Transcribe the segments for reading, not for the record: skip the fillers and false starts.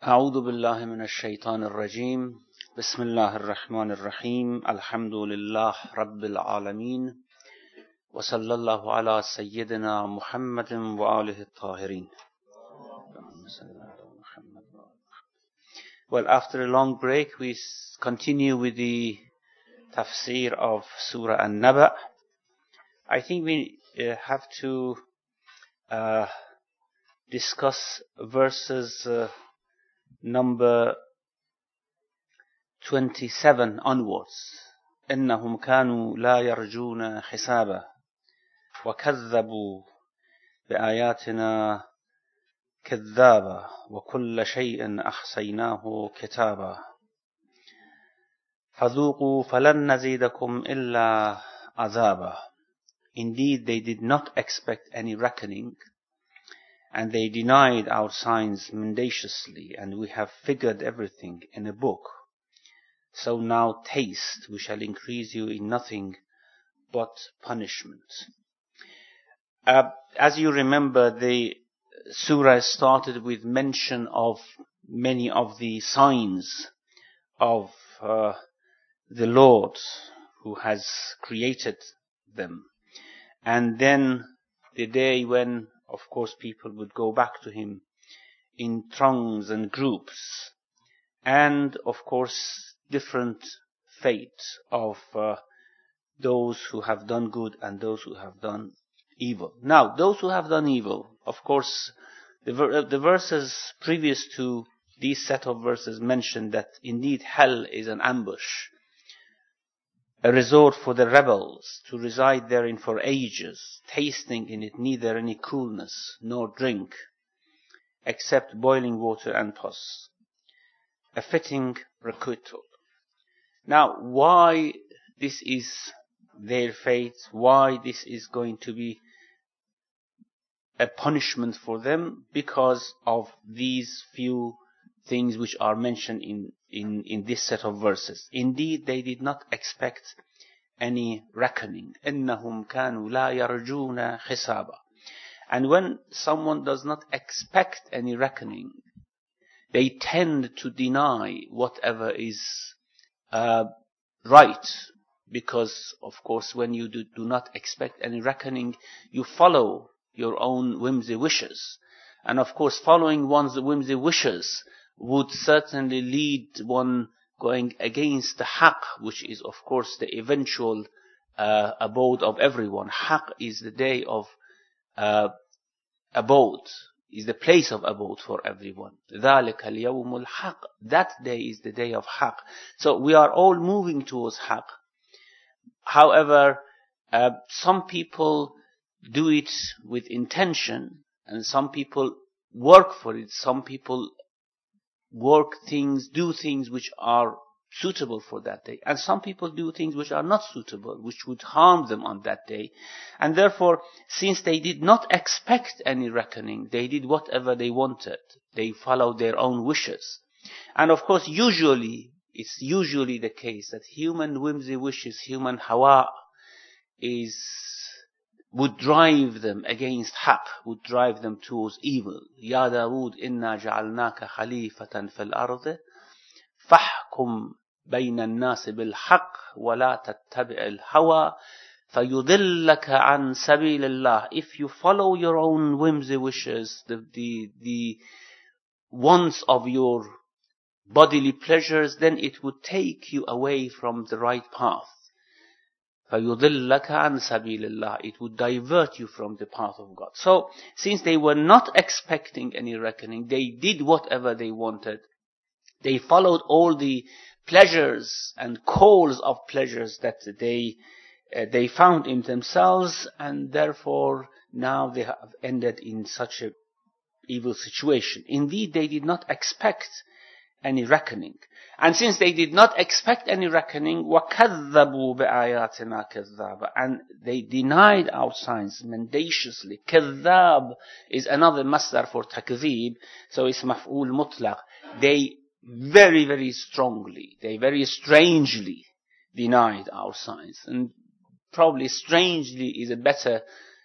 أعوذ بالله من الشيطان الرجيم بسم الله الرحمن الرحيم الحمد لله رب العالمين وصلى الله على سيدنا محمد وآله الطاهرين. Well, after a long break, we continue with the tafsir of Surah An-Naba. I think we have to discuss verses number 27 onwards. إنهم كانوا لا يرجون حسابا وكذبوا بآياتنا كذابا وكل شيء أحصيناه كتابا فذوقوا فلن نزيدكم إلا عذابا. Indeed, they did not expect any reckoning, and they denied our signs mendaciously, and we have figured everything in a book. So now taste, we shall increase you in nothing but punishment. As you remember, the surah started with mention of many of the signs of the Lord who has created them. And then the day when, of course, people would go back to him in throngs and groups. And, of course, different fate of those who have done good and those who have done evil. Now, those who have done evil, of course, the verses previous to these set of verses mentioned that indeed hell is an ambush, a resort for the rebels to reside therein for ages, tasting in it neither any coolness nor drink, except boiling water and pus, a fitting requital. Now, why this is their fate, why this is going to be a punishment for them? Because of these few things which are mentioned in this set of verses. Indeed, they did not expect any reckoning. إِنَّهُمْ كَانُوا لَا يَرْجُونَ حِسَابًا. And when someone does not expect any reckoning, they tend to deny whatever is right. Because, of course, when you do not expect any reckoning, you follow your own whimsy wishes. And, of course, following one's whimsy wishes would certainly lead one going against the haqq, which is, of course, the eventual abode of everyone. Haqq is the day of abode, is the place of abode for everyone. ذَلِكَ الْيَوْمُ الْحَقِّ. That day is the day of haqq. So we are all moving towards haqq. However, some people do it with intention, and some people work for it. Some people do things which are suitable for that day. And some people do things which are not suitable, which would harm them on that day. And therefore, since they did not expect any reckoning, they did whatever they wanted. They followed their own wishes. And of course, it's usually the case that human whimsy wishes, human hawa, would drive them against haqq, would drive them towards evil. Ya Dawood, inna ja'alnaka khalifatan fil ardi, fahkum bayna an-nas bil haqq, wa la tattabi' al-hawa, fayudillaka an sabilillah. If you follow your own whimsy wishes, the wants of your bodily pleasures, then it would take you away from the right path. فَيُضِلَّكَ عَنْ سَبِيلِ اللَّهِ. It would divert you from the path of God. So, since they were not expecting any reckoning, they did whatever they wanted. They followed all the pleasures and calls of pleasures that they found in themselves, and therefore now they have ended in such an evil situation. Indeed, they did not expect any reckoning. And since they did not expect any reckoning, وَكَذَّبُوا بِآيَاتِنَا كَذَّابًا, and they denied our signs mendaciously. كَذَّاب is another masdar for takzeeb, so it's maf'ul mutlaq. They very, very strongly, they very strangely denied our signs. And probably strangely is a better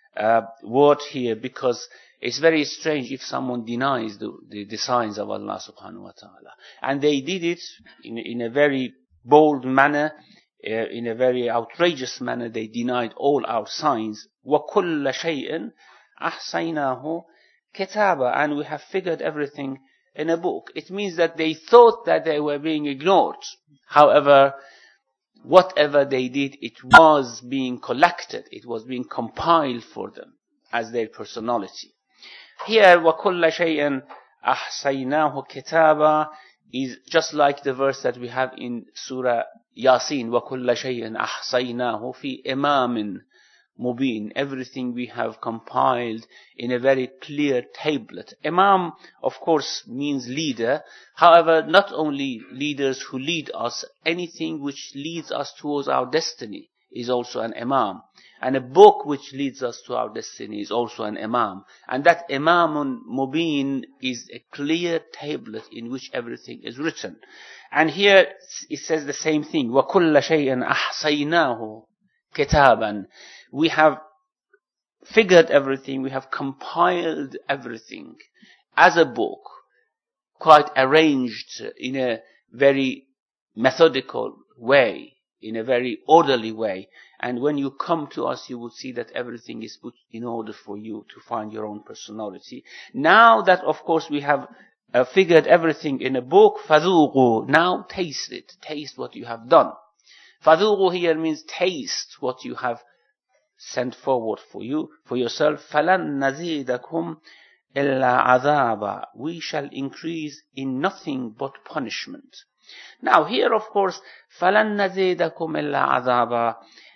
word here, because it's very strange if someone denies the signs of Allah subhanahu wa ta'ala. And they did it in a very bold manner, in a very outrageous manner. They denied all our signs. وَكُلَّ شَيْءٍ أَحْصَيْنَاهُ كِتَابًا, and we have figured everything in a book. It means that they thought that they were being ignored. However, whatever they did, it was being collected, it was being compiled for them as their personality. Here, وَكُلَّ شَيْءٍ أَحْصَيْنَاهُ كِتَابًا is just like the verse that we have in Surah Yasin, وَكُلَّ شَيْءٍ أَحْصَيْنَاهُ فِي إِمَامٍ مُبِينٍ. Everything we have compiled in a very clear tablet. Imam, of course, means leader. However, not only leaders who lead us, anything which leads us towards our destiny is also an imam. And a book which leads us to our destiny is also an imam. And that imamun mubin is a clear tablet in which everything is written. And here it says the same thing. وَكُلَّ شَيْءٍ أَحْصَيْنَاهُ كِتَابًا. We have figured everything, we have compiled everything as a book, quite arranged in a very methodical way, in a very orderly way. And when you come to us, you will see that everything is put in order for you to find your own personality. Now that, of course, we have figured everything in a book, فَذُوقُوا, now taste it, taste what you have done. فَذُوقُوا here means taste what you have sent forward for you, for yourself. فَلَن نَزِيدَكُمْ إِلَّا عَذَابًا. We shall increase in nothing but punishment. Now here, of course, فَلَن نَزِيدَكُمْ إِلَّا عَذَابًا,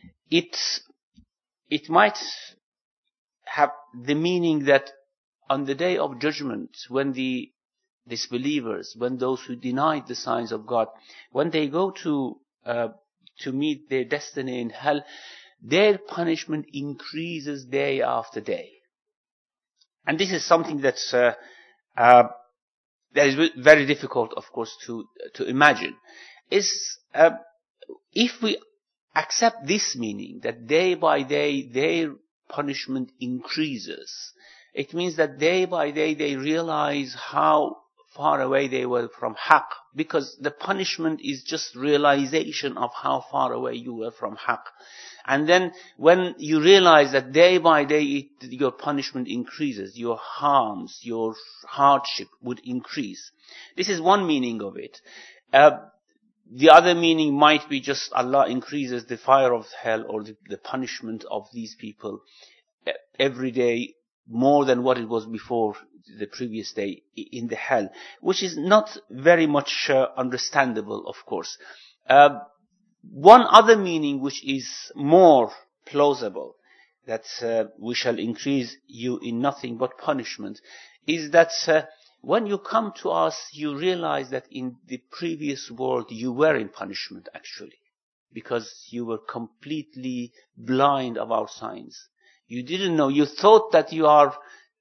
it might have the meaning that on the day of judgment, when the disbelievers, when those who denied the signs of God, when they go to meet their destiny in hell, their punishment increases day after day. And this is something that's that is very difficult, of course, to imagine. If we accept this meaning, that day by day their punishment increases, it means that day by day they realize how far away they were from haqq, because the punishment is just realization of how far away you were from haqq. And then when you realize that day by day your punishment increases, your harms, your hardship would increase. This is one meaning of it. The other meaning might be just Allah increases the fire of hell or the punishment of these people every day more than what it was before the previous day in the hell, which is not very much understandable, of course. One other meaning which is more plausible, that we shall increase you in nothing but punishment, is that when you come to us, you realize that in the previous world you were in punishment actually, because you were completely blind of our signs. You didn't know. You thought that you are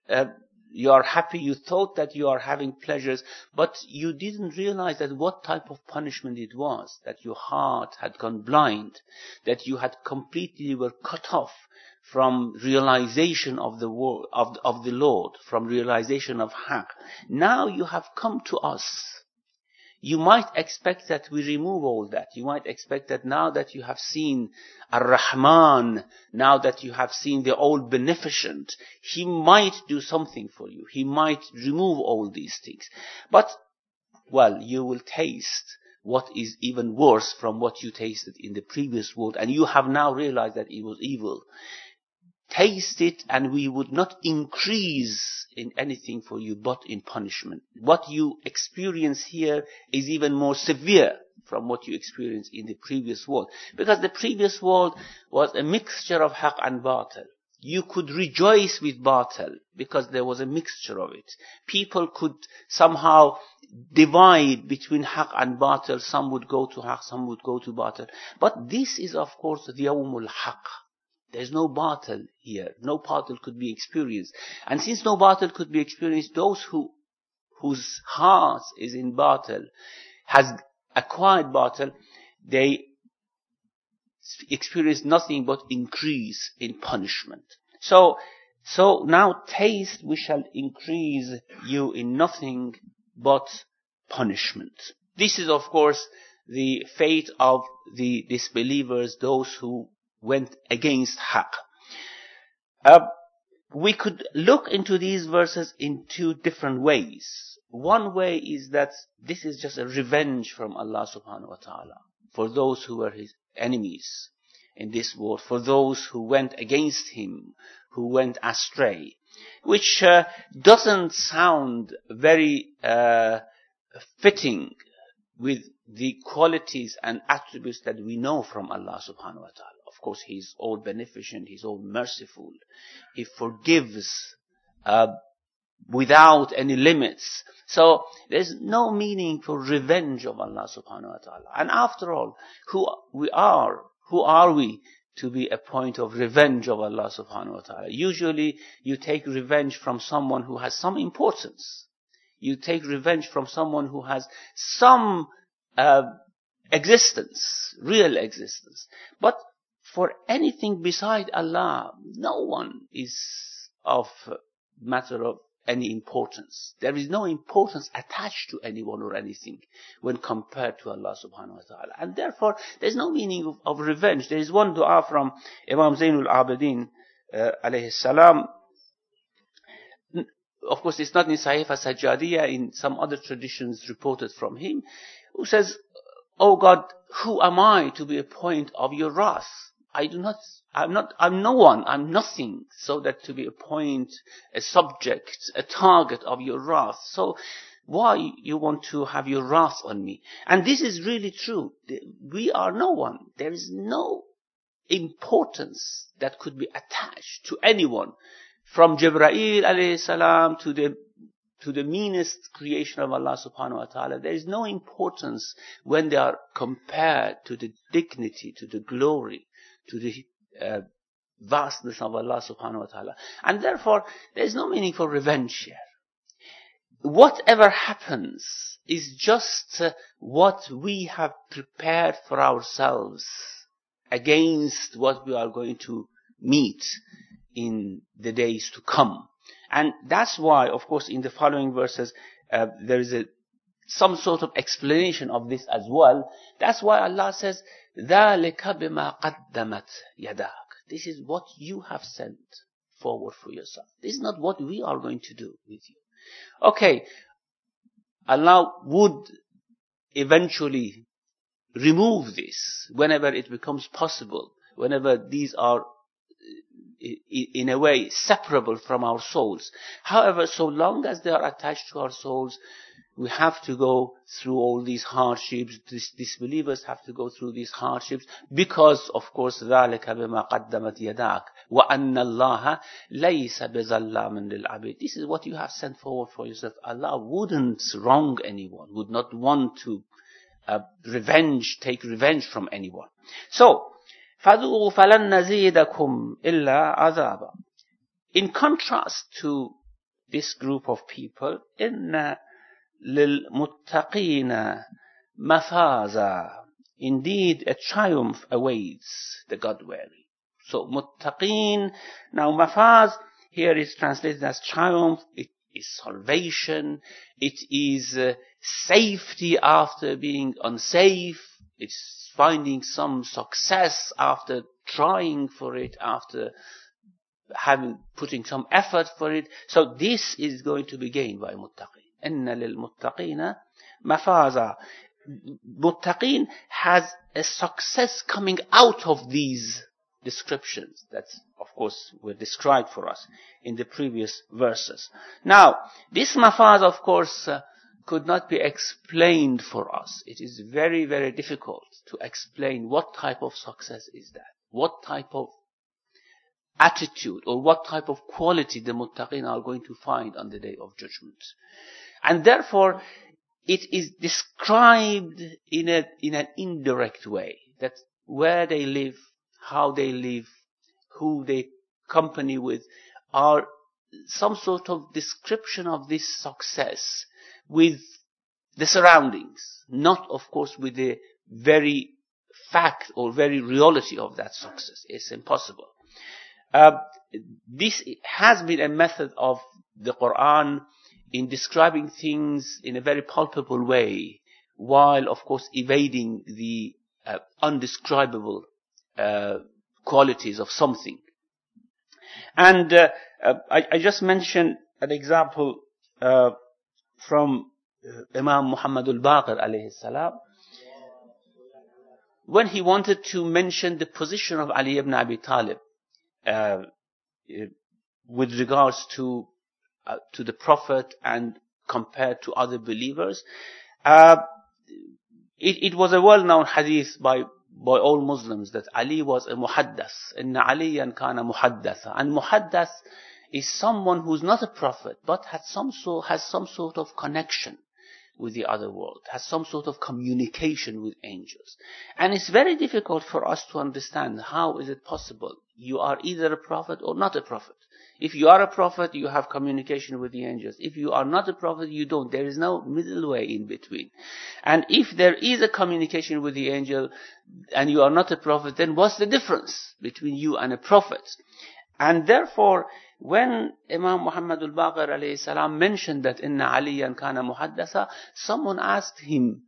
happy. You thought that you are having pleasures, but you didn't realize that what type of punishment it was. That your heart had gone blind. That you had completely were cut off from realization of the word of the Lord, from realization of haqq. Now you have come to us. You might expect that we remove all that. You might expect that now that you have seen Ar-Rahman, now that you have seen the All-Beneficent, He might do something for you. He might remove all these things. But, well, you will taste what is even worse from what you tasted in the previous world, and you have now realized that it was evil. Taste it, and we would not increase in anything for you but in punishment. What you experience here is even more severe from what you experienced in the previous world. Because the previous world was a mixture of haqq and batil. You could rejoice with batil because there was a mixture of it. People could somehow divide between haqq and batil. Some would go to haqq, some would go to batil. But this is, of course, the yawmul haqq. There's no batil here. No batil could be experienced. And since no batil could be experienced, those whose heart is in batil, has acquired batil, they experience nothing but increase in punishment. So now taste, we shall increase you in nothing but punishment. This is, of course, the fate of the disbelievers, those who went against Haqq. We could look into these verses in two different ways. One way is that this is just a revenge from Allah subhanahu wa ta'ala for those who were his enemies in this world, for those who went against him, who went astray, which doesn't sound very fitting with the qualities and attributes that we know from Allah subhanahu wa ta'ala. Of course, He is all beneficent, He is all merciful. He forgives without any limits. So there's no meaning for revenge of Allah subhanahu wa ta'ala. And after all, who are we to be a point of revenge of Allah subhanahu wa ta'ala? Usually you take revenge from someone who has some importance. You take revenge from someone who has some existence, real existence. But for anything beside Allah, no one is of matter of any importance. There is no importance attached to anyone or anything when compared to Allah subhanahu wa ta'ala. And therefore, there's no meaning of revenge. There is one dua from Imam Zainul Abidin, alayhi salam. Of course, it's not in Sahih Sajjadiyah, in some other traditions reported from him, who says, "Oh God, who am I to be a point of your wrath? I'm no one, I'm nothing, so that to be a point, a subject, a target of your wrath. So why you want to have your wrath on me?" And this is really true. We are no one. There is no importance that could be attached to anyone, from Jibreel alayhi salam to the meanest creation of Allah subhanahu wa ta'ala. There is no importance when they are compared to the dignity, to the glory, to the vastness of Allah subhanahu wa ta'ala. And therefore, there is no meaning for revenge here. Whatever happens is just what we have prepared for ourselves against what we are going to meet in the days to come. And that's why, of course, in the following verses, there is some sort of explanation of this as well. That's why Allah says, ذَلِكَ بِمَا قَدَّمَتْ يَدَاكَ. This is what you have sent forward for yourself. This is not what we are going to do with you. Okay, Allah would eventually remove this whenever it becomes possible, whenever these are in a way separable from our souls. However, so long as they are attached to our souls, we have to go through all these hardships. Disbelievers have to go through these hardships because, of course, ذَلِكَ بِمَا قَدَّمَتْ يَدَاكَ وَأَنَّ اللَّهَ لَيْسَ بِظَلَّامٍ لِلْعَبِيدِ. This is what you have sent forward for yourself. Allah wouldn't wrong anyone, would not want to take revenge from anyone. So, فَذُوقُوا فَلَنْ نَزِيدَكُمْ إِلَّا عَذَابًا. In contrast to this group of people, إِنَّ لِلْمُتَّقِينَ مَفَازًا. Indeed, a triumph awaits the God-wary. So, muttaqeen, now mafaz here is translated as triumph. It is salvation. It is safety after being unsafe. It's finding some success after trying for it, after putting some effort for it. So this is going to be gained by muttaqeen. إِنَّ لِلْمُتَّقِينَ مَفَازًا. Muttaqeen has a success coming out of these descriptions that, of course, were described for us in the previous verses. Now, this mafaz, of course, could not be explained for us. It is very, very difficult to explain what type of success is that, what type of attitude or what type of quality the muttaqin are going to find on the day of judgment. And therefore, it is described in an indirect way, that where they live, how they live, who they company with, are some sort of description of this success with the surroundings, not of course with the very fact or very reality of that success. It's impossible. This has been a method of the Quran in describing things in a very palpable way, while of course evading the undescribable qualities of something. And I just mentioned an example from Imam Muhammad al-Baqir alayhi salam, when he wanted to mention the position of Ali ibn Abi Talib with regards to the Prophet and compared to other believers. It was a well-known hadith by all Muslims that Ali was a muhaddas. Inna Aliyan kana muhaddatha. And muhaddas is someone who's not a prophet, but has some sort of connection with the other world, has some sort of communication with angels. And it's very difficult for us to understand how is it possible. You are either a prophet or not a prophet. If you are a prophet, you have communication with the angels. If you are not a prophet, you don't. There is no middle way in between. And if there is a communication with the angel and you are not a prophet, then what's the difference between you and a prophet? And therefore, when Imam Muhammad al-Baqir alayhi salam mentioned that inna Aliyan kana muhaddasa, someone asked him,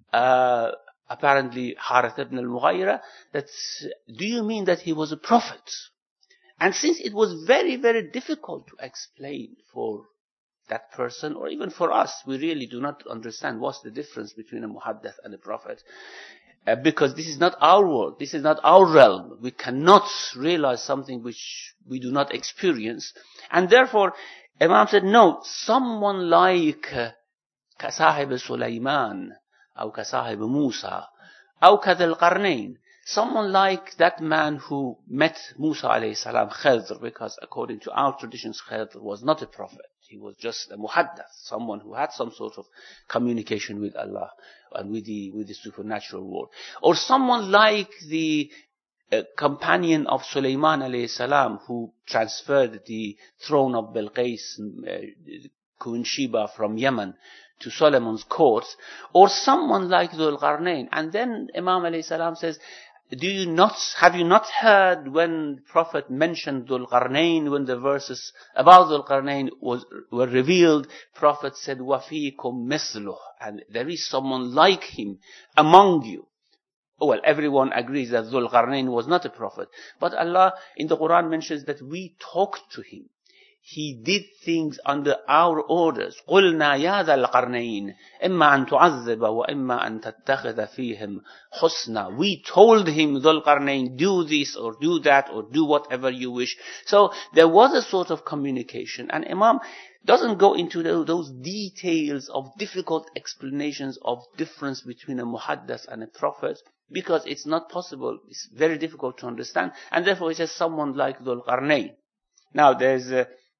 apparently Harith ibn al-Mughayra, that do you mean that he was a prophet? And since it was very, very difficult to explain for that person, or even for us, we really do not understand what's the difference between a muhaddath and a prophet. Because this is not our world, this is not our realm. We cannot realize something which we do not experience. And therefore, Imam said, no, someone like Kasahib Sulaiman, or Kasahib Musa, or Kadhal Qarnayn, someone like that man who met Musa alayhi salam, Khidr, because according to our traditions, Khidr was not a prophet. He was just a muhaddath, someone who had some sort of communication with Allah and with the supernatural world. Or someone like the companion of Sulaiman alayhi salam, who transferred the throne of Bilqis, Queen Sheba from Yemen to Solomon's court. Or someone like Dhul Qarnayn. And then Imam alayhi salam says, have you not heard when Prophet mentioned Dhul Qarnayn, when the verses about Dhul Qarnayn were revealed, Prophet said, وَفِيكُمْ مِثْلُهُ, and there is someone like him among you. Well, everyone agrees that Dhul Qarnayn was not a prophet. But Allah in the Quran mentions that we talked to him. He did things under our orders. قُلْنَا يَا ذَا الْقَرْنَيْنِ إِمَّا أَن تُعَذِّبَ وَإِمَّا أَن تَتَّخِذَ فِيهِمْ حُسْنًا. We told him, Dhul Qarnayn, do this or do that or do whatever you wish. So there was a sort of communication. And Imam doesn't go into those details of difficult explanations of difference between a muhaddas and a prophet, because it's not possible. It's very difficult to understand. And therefore he says someone like Dhul Qarnayn. Now there's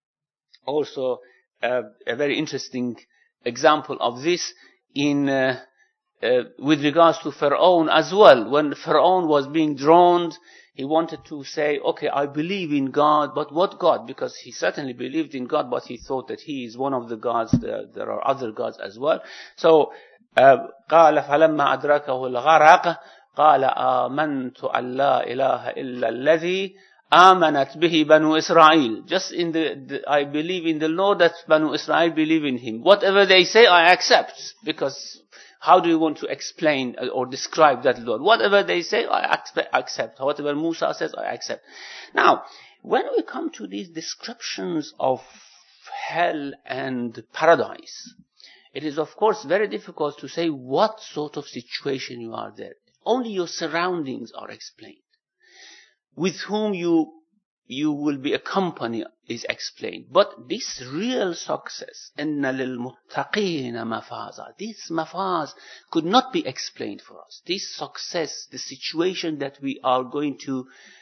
also a very interesting example of this with regards to Pharaoh as well. When Pharaoh was being drowned, he wanted to say, okay, I believe in God, but what God? Because he certainly believed in God, but he thought that he is one of the gods. There are other gods as well. So, قال فلما أدركه الغرق قال آمنت أن لا إله إلا الذي آمنت به بنو Israel. Just I believe in the Lord that Banu Israel believe in him. Whatever they say, I accept. Because how do you want to explain or describe that Lord? Whatever they say, I accept. Whatever Musa says, I accept. Now, when we come to these descriptions of hell and paradise, it is of course very difficult to say what sort of situation you are there. Only your surroundings are explained. With whom you will be accompanied is explained. But this real success, إِنَّ لِلْمُتَّقِينَ مَفَازًا, this mafaz could not be explained for us. This success, the situation that we are going to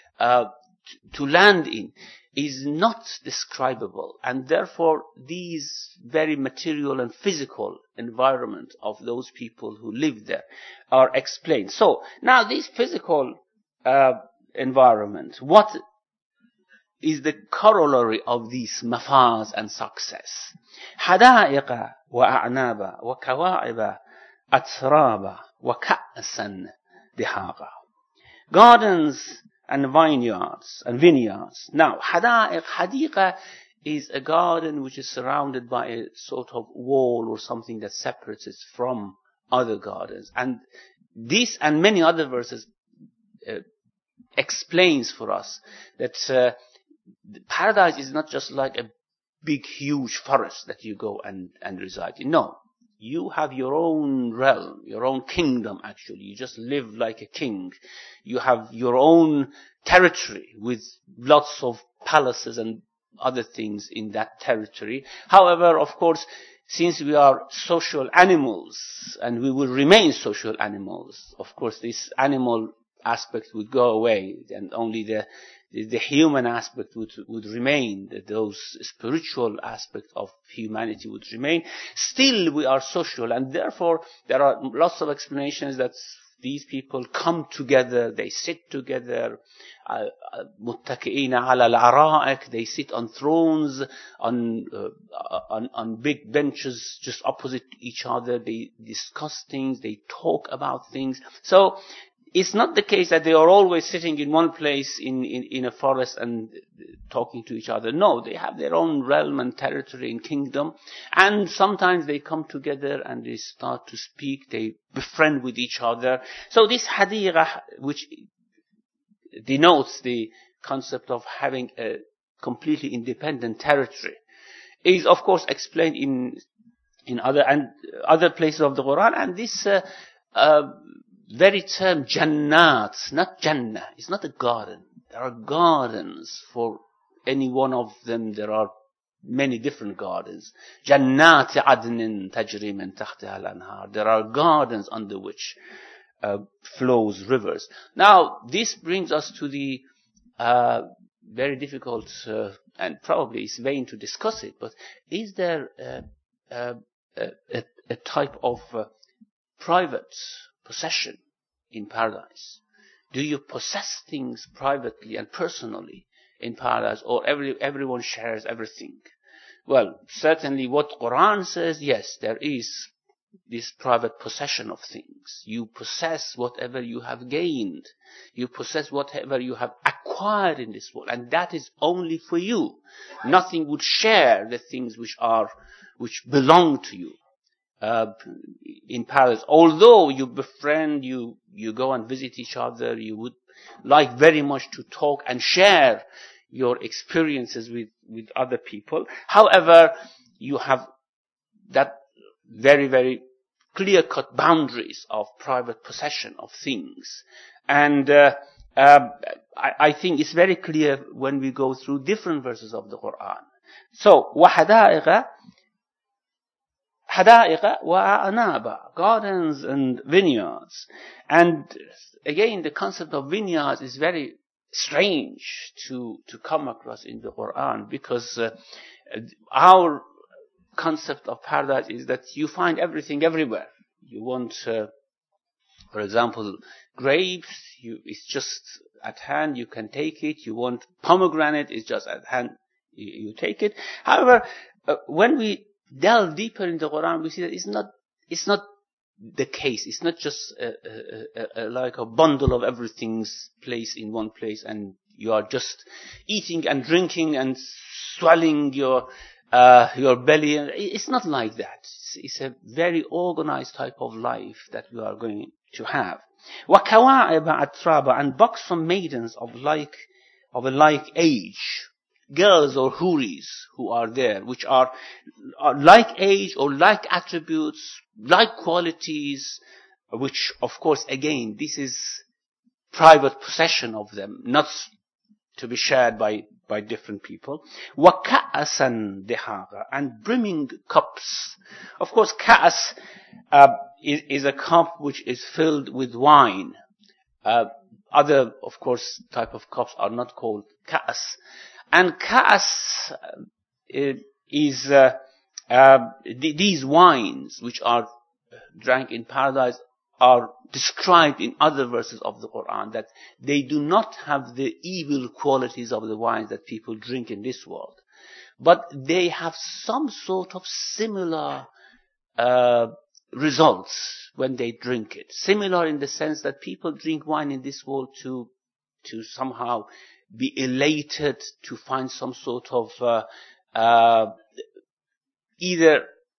land in, is not describable. And therefore, these very material and physical environment of those people who live there are explained. So, now this physical environment, what is the corollary of these mafaz and success? حدائق وأعناب وكواعب أترابا وكأسا دحاقا. Gardens and vineyards and vineyards. Now, hadiqa is a garden which is surrounded by a sort of wall or something that separates it from other gardens. And this and many other verses explains for us that paradise is not just like a big, huge forest that you go and reside in. No. You have your own realm, your own kingdom actually. You just live like a king. You have your own territory with lots of palaces and other things in that territory. However, of course, since we are social animals and we will remain social animals, of course this animal aspect would go away and only the human aspect would remain, those spiritual aspect of humanity would remain. Still we are social, and therefore there are lots of explanations that these people come together, they sit together, muttaki'ina ala al-ara'ik, they sit on thrones, on big benches just opposite each other, they discuss things, they talk about things. So it's not the case that they are always sitting in one place in a forest and talking to each other. No, they have their own realm and territory and kingdom. And sometimes they come together and they start to speak. They befriend with each other. So this hadiqa, which denotes the concept of having a completely independent territory, is of course explained in other places of the Quran. And this very term Jannat, not Jannah, it's not a garden. There are gardens for any one of them. There are many different gardens. Jannat adnin tajri min tahtiha al-anhar. There are gardens under which flows rivers. Now, this brings us to the very difficult, and probably it's vain to discuss it, but is there a type of private possession in paradise? Do you possess things privately and personally in paradise, or everyone shares everything? Well, certainly what Quran says, yes, there is this private possession of things. You possess whatever you have gained. You possess whatever you have acquired in this world, and that is only for you. Nothing would share the things which belong to you. In paradise, although you befriend, you go and visit each other, you would like very much to talk and share your experiences with other people. However, you have that very, very clear-cut boundaries of private possession of things. And I think it's very clear when we go through different verses of the Quran. So, حدائق وأعنابا, gardens and vineyards. And again, the concept of vineyards is very strange to come across in the Quran, because our concept of paradise is that you find everything everywhere. You want, for example, grapes, it's just at hand, you can take it. You want pomegranate, it's just at hand, you take it. However, when we delve deeper in the Quran, we see that it's not the case. It's not just like a bundle of everything's placed in one place, and you are just eating and drinking and swelling your belly. It's not like that. It's a very organized type of life that we are going to have. وَكَوَاعِبَ أَتْرَابًا, and buxom maidens of a like age. Girls or houris who are there, which are like age or like attributes, like qualities, which of course again, this is private possession of them, not to be shared by different people. وَكَأَسًا دِحَاقًا, and brimming cups. Of course, ka'as is a cup which is filled with wine. Other, of course, type of cups are not called ka'as. And ka'as is these wines which are drank in paradise are described in other verses of the Quran, that they do not have the evil qualities of the wines that people drink in this world, but they have some sort of similar results when they drink it. Similar in the sense that people drink wine in this world to to somehow be elated, to find some sort of either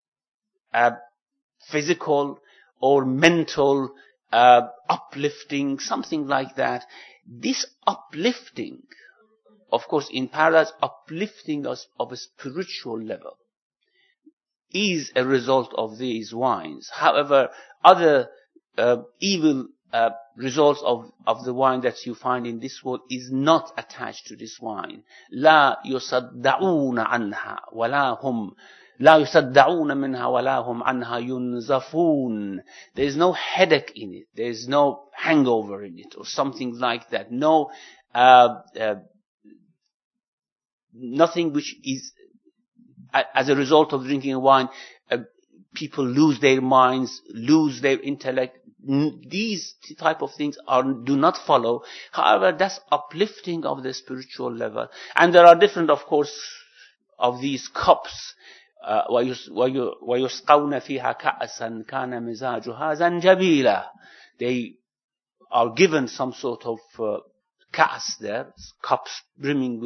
physical or mental uplifting, something like that. This uplifting, of course, in paradise, uplifting us of a spiritual level is a result of these wines. However, other evil results of the wine that you find in this world is not attached to this wine. لا يصدعون عنها ولا هم لا يصدعون منها ولا هم عنها ينزفون. There is no headache in it. There is no hangover in it or something like that. No, nothing which is as a result of drinking wine, people lose their minds, lose their intellect. These type of things do not follow. However, that's uplifting of the spiritual level. And there are different, of course, of these cups. وَيُسْقَوْنَ فِيهَا كَأْسًا كَانَ مِزَاجُهَا زَنْجَبِيلًا. They are given some sort of ka'as there, cups brimming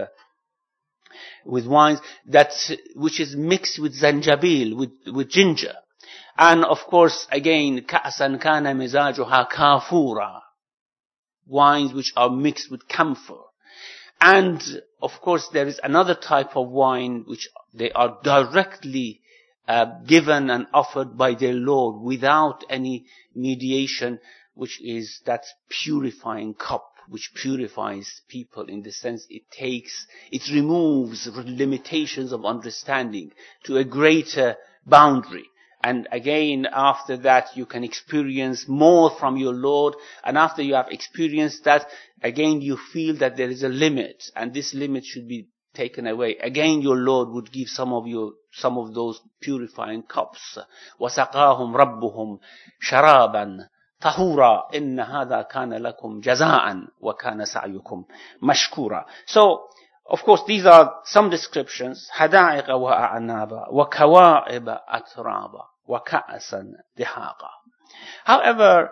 with wines which is mixed with zanjabil, with ginger. And of course, again, ka'san kana mizajuha kafura, wines which are mixed with camphor. And of course, there is another type of wine which they are directly given and offered by their Lord without any mediation, which is that purifying cup, which purifies people in the sense it removes limitations of understanding to a greater boundary. And again, after that, you can experience more from your Lord. And after you have experienced that, again, you feel that there is a limit, and this limit should be taken away. Again, your Lord would give some of those purifying cups. وَسَقَاهُمْ رَبُّهُمْ شَرَابًا طَهُورًا إِنَّ هَذَا كَانَ لَكُمْ جَزَاءً وَكَانَ سَعْيُكُمْ مَشْكُورًا. So, of course, these are some descriptions. حَدَائِقَ وَأَعْنَابًا وَكَوَاعِبَ أَتْرَابًا وَكَأْسًا دِحَاقًا. However,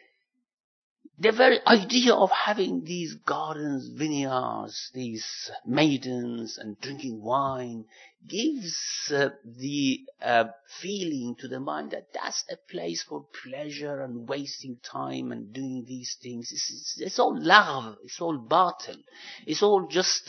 the very idea of having these gardens, vineyards, these maidens and drinking wine gives the feeling to the mind that that's a place for pleasure and wasting time and doing these things. It's all lagh, it's all batil, it's all just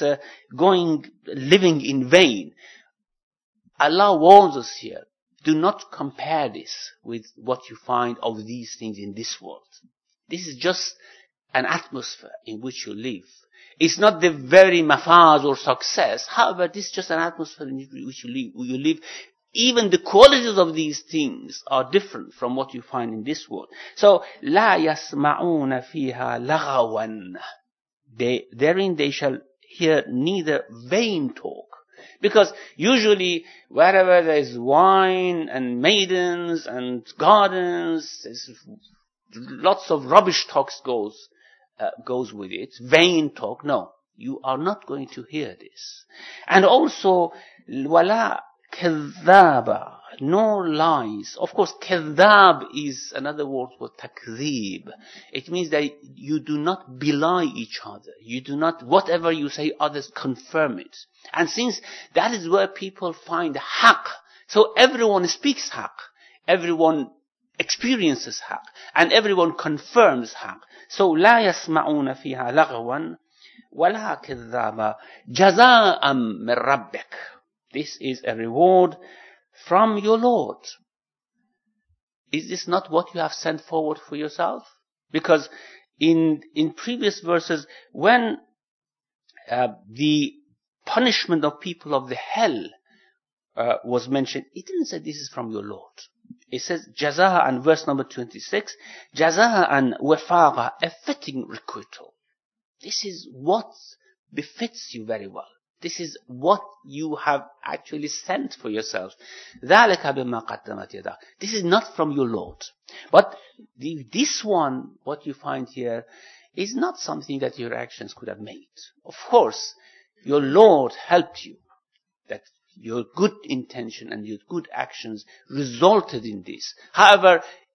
living in vain. Allah warns us here, do not compare this with what you find of these things in this world. This is just an atmosphere in which you live. It's not the very mafaz or success. However, this is just an atmosphere in which you live. Even the qualities of these things are different from what you find in this world. So, لا يسمعون فيها لغوا. Therein they shall hear neither vain talk. Because usually, wherever there is wine and maidens and gardens, there's lots of rubbish talks goes with it. Vain talk. No, you are not going to hear this. And also, wala kadhaba, no lies. Of course, kadhab is another word for takdhib. It means that you do not belie each other. You do not, whatever you say, others confirm it. And since that is where people find haqq, so everyone speaks haqq. Everyone experiences haqq, and everyone confirms haqq. So, لا يسمعون فيها لغوا ولا كذابا جزاء من ربك. This is a reward from your Lord. Is this not what you have sent forward for yourself? Because in previous verses, when the punishment of people of the hell was mentioned, it didn't say this is from your Lord. It says, Jaza'an, verse number 26, Jaza'an wafaqa, a fitting requital. This is what befits you very well. This is what you have actually sent for yourself. ذَلِكَ بِمَا قَدَّمَتْ يَدَاكَ. This is not from your Lord. But this one, what you find here, is not something that your actions could have made. Of course, your Lord helped you. That your good intention and your good actions resulted in this. However,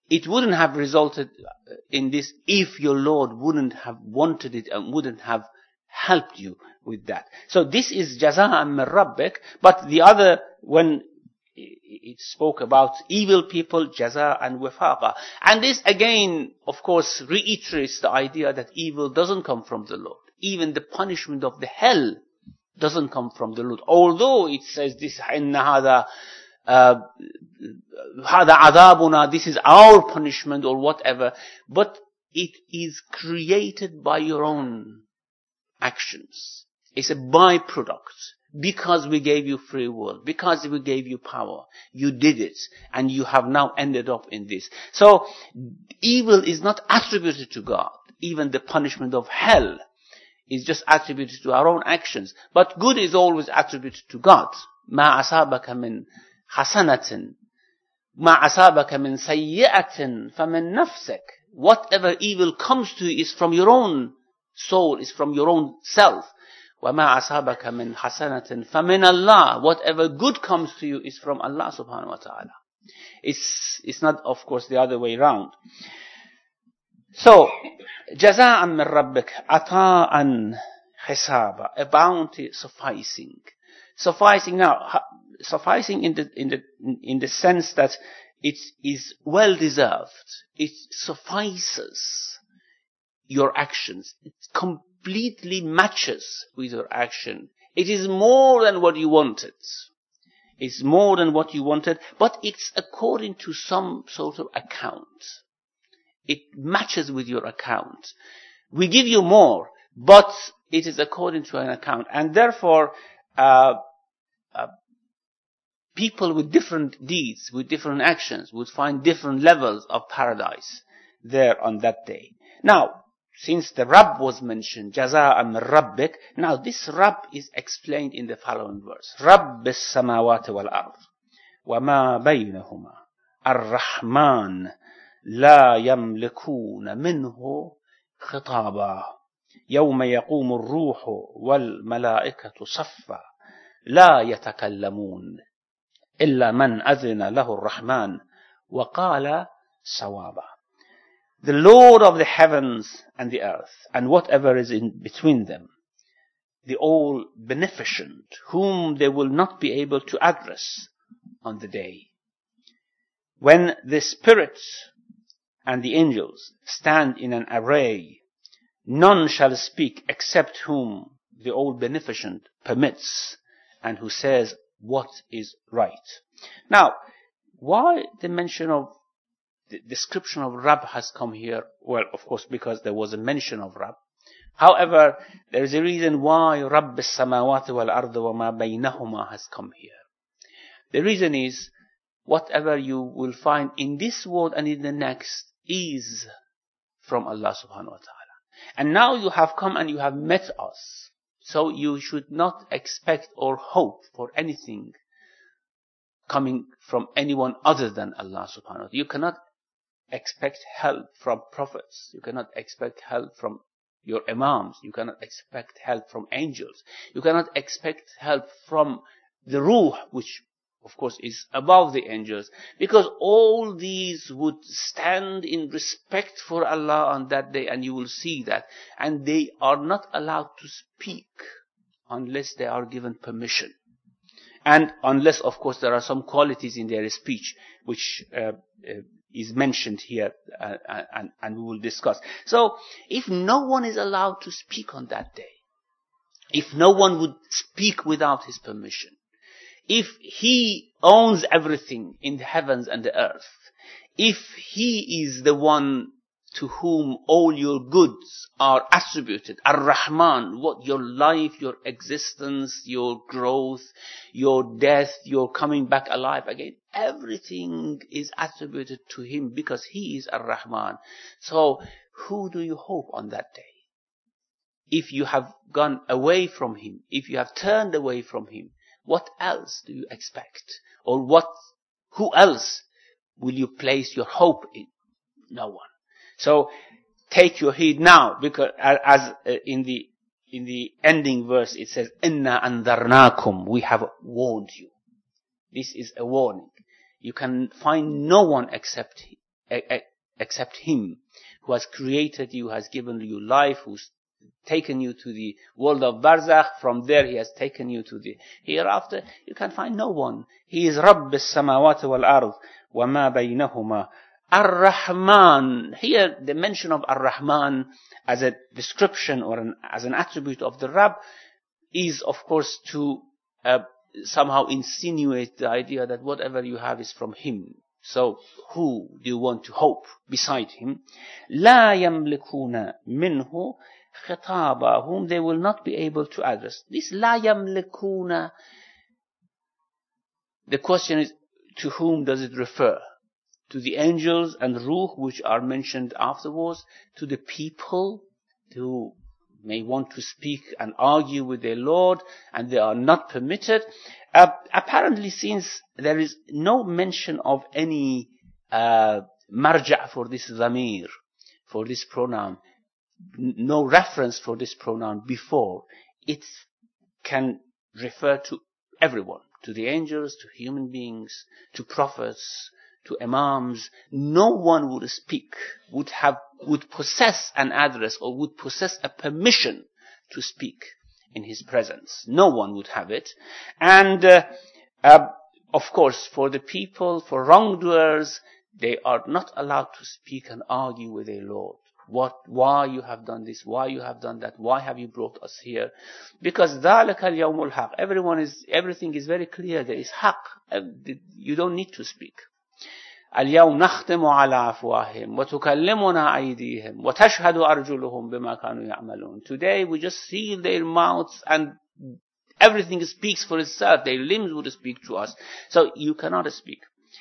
it wouldn't have resulted in this if your Lord wouldn't have wanted it and wouldn't have helped you with that. So this is jaza'an min rabbik, but the other, when it spoke about evil people, jaza'an wifaqa. And this again, of course, reiterates the idea that evil doesn't come from the Lord. Even the punishment of the hell doesn't come from the Lord. Although it says this, inna hada adabuna, this is our punishment or whatever, but it is created by your own actions. It's a byproduct. Because we gave you free will, because we gave you power, you did it, and you have now ended up in this. So, evil is not attributed to God. Even the punishment of hell is just attributed to our own actions. But good is always attributed to God. مَا أَصَابَكَ مِنْ حَسَنَةٍ مَا أَصَابَكَ مِنْ سَيِّئَةٍ فَمِنْ نَفْسِكَ. Whatever evil comes to you is from your own soul, is from your own self. وَمَا أَصَابَكَ مِنْ حَسَنَةٍ فَمِنَ اللَّهِ. Whatever good comes to you is from Allah subhanahu wa ta'ala. It's not, of course, the other way around. So, جَزَاءً مِّن رَبِّكَ عَطَاءً حِسَابًا. A bounty sufficing. Sufficing now, sufficing in the sense that it is well deserved. It suffices your actions. It completely matches with your action. It is more than what you wanted. It's more than what you wanted, but it's according to some sort of account. It matches with your account. We give you more, but it is according to an account. And therefore, people with different deeds, with different actions, would find different levels of paradise there on that day. Now, since the Rabb was mentioned, jaza'an min rabbik, now this Rabb is explained in the following verse. Rabbis samawati wal ard, wa ma baynahuma, ar-Rahman, la yamlikuna minhu khitaba, yawma yaqumu ar-ruhu wal malaikatu saffa, la yatakallamun, illa man adhina lahu ar-Rahman, wa qala sawaba. The Lord of the heavens and the earth, and whatever is in between them, the all beneficent, whom they will not be able to address on the day. When the spirits and the angels stand in an array, none shall speak except whom the all beneficent permits, and who says what is right. Now, why the mention of the description of Rabb has come here? Well, of course, because there was a mention of Rabb. However, there is a reason why Rabbis samawati wal ardi wa ma baynahuma has come here. The reason is, whatever you will find in this world and in the next is from Allah subhanahu wa ta'ala. And now you have come and you have met us. So you should not expect or hope for anything coming from anyone other than Allah subhanahu wa ta'ala. You cannot expect help from prophets. You cannot expect help from your imams. You cannot expect help from angels. You cannot expect help from the ruh, which of course is above the angels, because all these would stand in respect for Allah on that day, and you will see that. And they are not allowed to speak unless they are given permission. And unless, of course, there are some qualities in their speech which is mentioned here, and we will discuss. So, if no one is allowed to speak on that day, if no one would speak without his permission, if he owns everything in the heavens and the earth, if he is the one to whom all your goods are attributed, Ar-Rahman, what your life, your existence, your growth, your death, your coming back alive again, everything is attributed to him because he is Ar-Rahman. So, who do you hope on that day? If you have gone away from him, if you have turned away from him, what else do you expect? Or who else will you place your hope in? No one. So, take your heed now, because as in the ending verse it says, Inna andarnakum, we have warned you. This is a warning. You can find no one except except Him, who has created you, has given you life, who's taken you to the world of Barzakh. From there He has taken you to the hereafter. You can find no one. He is Rabb as-samawati wal-ard wa ma baynahuma. Ar-Rahman. Here the mention of Ar-Rahman as a description or as an attribute of the Rabb is of course to somehow insinuate the idea that whatever you have is from Him. So who do you want to hope beside Him? لا يملكون منه خطابا, whom they will not be able to address. This لا يملكون, the question is, to whom does it refer? To the angels and Ruh, which are mentioned afterwards, to the people who may want to speak and argue with their Lord, and they are not permitted. Apparently, since there is no mention of any marja' for this dhamir, for this pronoun, no reference for this pronoun before, it can refer to everyone, to the angels, to human beings, to prophets, to imams. No one would speak, would possess an address or would possess a permission to speak in His presence. No one would have it. And of course, for the people, for wrongdoers, they are not allowed to speak and argue with their Lord. Why you have done this? Why you have done that? Why have you brought us here? Because ذَلَكَ الْيَوْمُ الْحَقِّ. Everything is very clear. There is haqq. You don't need to speak. اليوم نختم على أفواههم وتكلمنا أيديهم وتشهد أرجلهم بما كانوا يعملون. Today we just seal their mouths and everything speaks for itself. Their limbs would speak to us. So you cannot speak.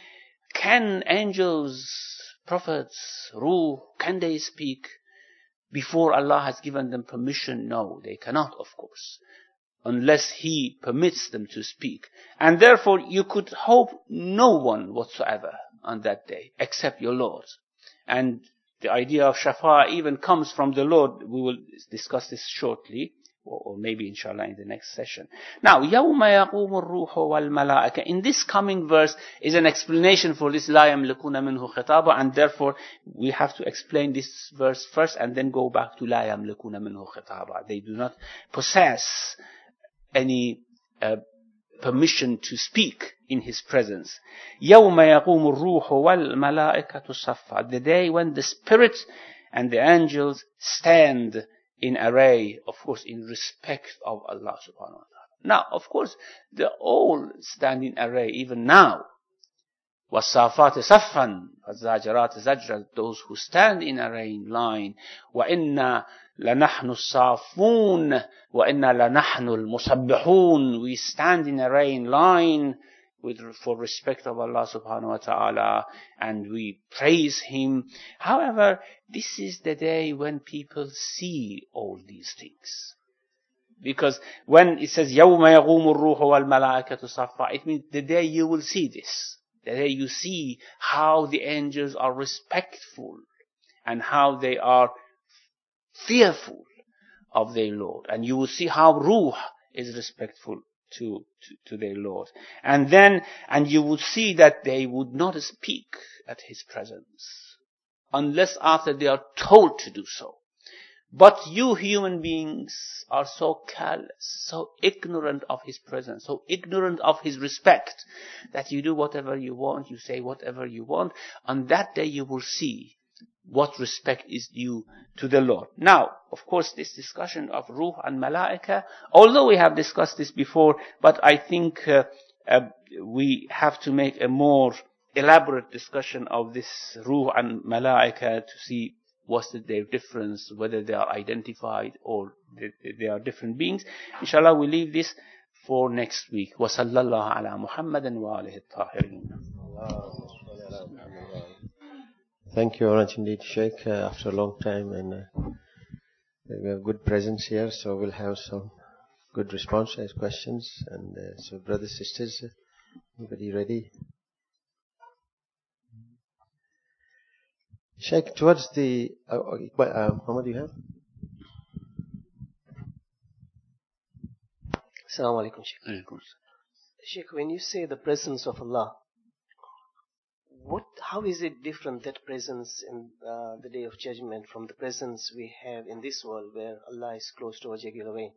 Can angels, prophets, Ruh, can they speak before Allah has given them permission? No, they cannot, of course, unless He permits them to speak. And therefore you could hope no one whatsoever on that day except your Lord. And the idea of shafa'a even comes from the Lord. We will discuss this shortly, or maybe inshallah in the next session. Now, يَوْمَ يَقُومُ الرُّوحُ وَالْمَلَائِكَةُ. In this coming verse is an explanation for this لَا يَمْلِكُونَ مِنْهُ خِطَابًا, and therefore we have to explain this verse first and then go back to لَا يَمْلِكُونَ مِنْهُ خِطَابًا. They do not possess any permission to speak in His presence. يَوْمَ يَقُومُ الرُّوحُ وَالْمَلَائِكَةُ صَفًّا. The day when the Spirit and the angels stand in array, of course, in respect of Allah subhanahu wa ta'ala. Now, of course, they all stand in array, even now. وَالصَّافَّاتِ صَفًّا وَالزَّاجِرَاتِ زَجْرًا. Those who stand in array in line. وَإِنَّا لَنَحْنُ الصَّافُونَ وَإِنَّا لَنَحْنُ الْمُسَبِّحُونَ. We stand in array in line for respect of Allah subhanahu wa ta'ala, and we praise Him. However, this is the day when people see all these things. Because when it says يَوْمَ يَقُومُ الرُّوحُ وَالْمَلَائِكَةُ صَفًّا, it means the day you will see this. The day you see how the angels are respectful and how they are fearful of their Lord. And you will see how Ruh is respectful to their Lord. And you would see that they would not speak at His presence unless after they are told to do so. But you human beings are so careless, so ignorant of His presence, so ignorant of His respect, that you do whatever you want, you say whatever you want. On that day you will see what respect is due to the Lord. Now, of course, this discussion of Ruh and Malaika, although we have discussed this before, but I think we have to make a more elaborate discussion of this Ruh and Malaika to see what's their difference, whether they are identified or they are different beings. Inshallah, we leave this for next week. وَصَلَّى اللَّهُ عَلَى مُحَمَّدٍ وَآلِهِ الطَّاهِرِينَ. Thank you very much indeed, Sheikh, after a long time, and we have good presence here, so we'll have some good response to questions. And so, brothers, sisters, everybody ready? Sheikh, towards the... Muhammad, you have? Assalamu alaikum, Sheikh. Sheikh, when you say the presence of Allah, How is it different, that presence in the Day of Judgment, from the presence we have in this world where Allah is close to our jugular vein?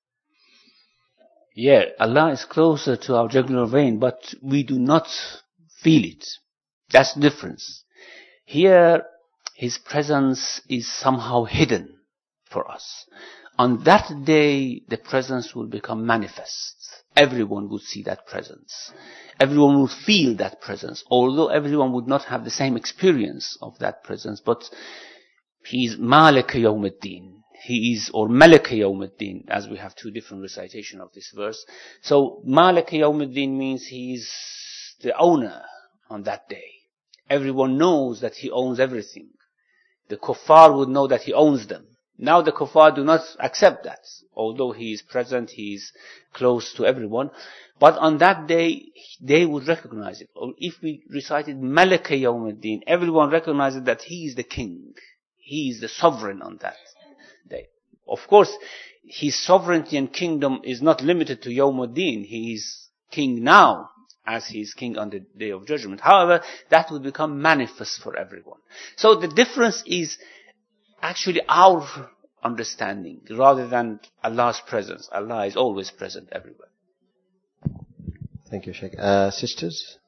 Yeah, Allah is closer to our jugular vein, but we do not feel it. That's the difference. Here, His presence is somehow hidden for us. On that day, the presence will become manifest. Everyone would see that presence. Everyone would feel that presence, although everyone would not have the same experience of that presence. But He is Malik Yawm al-Din. He is, or Malik Yawm al-Din, as we have two different recitation of this verse. So Malik Yawm al-Din means He is the owner on that day. Everyone knows that He owns everything. The kuffar would know that He owns them. Now the kuffar do not accept that. Although He is present, He is close to everyone. But on that day, they would recognize it. Or if we recited Malaka Yawm al-Din, everyone recognizes that He is the king. He is the sovereign on that day. Of course, His sovereignty and kingdom is not limited to Yawm al-Din. He is king now, as He is king on the Day of Judgment. However, that will become manifest for everyone. So the difference is actually our understanding rather than Allah's presence. Allah is always present everywhere. Thank you, Sheikh. Sisters?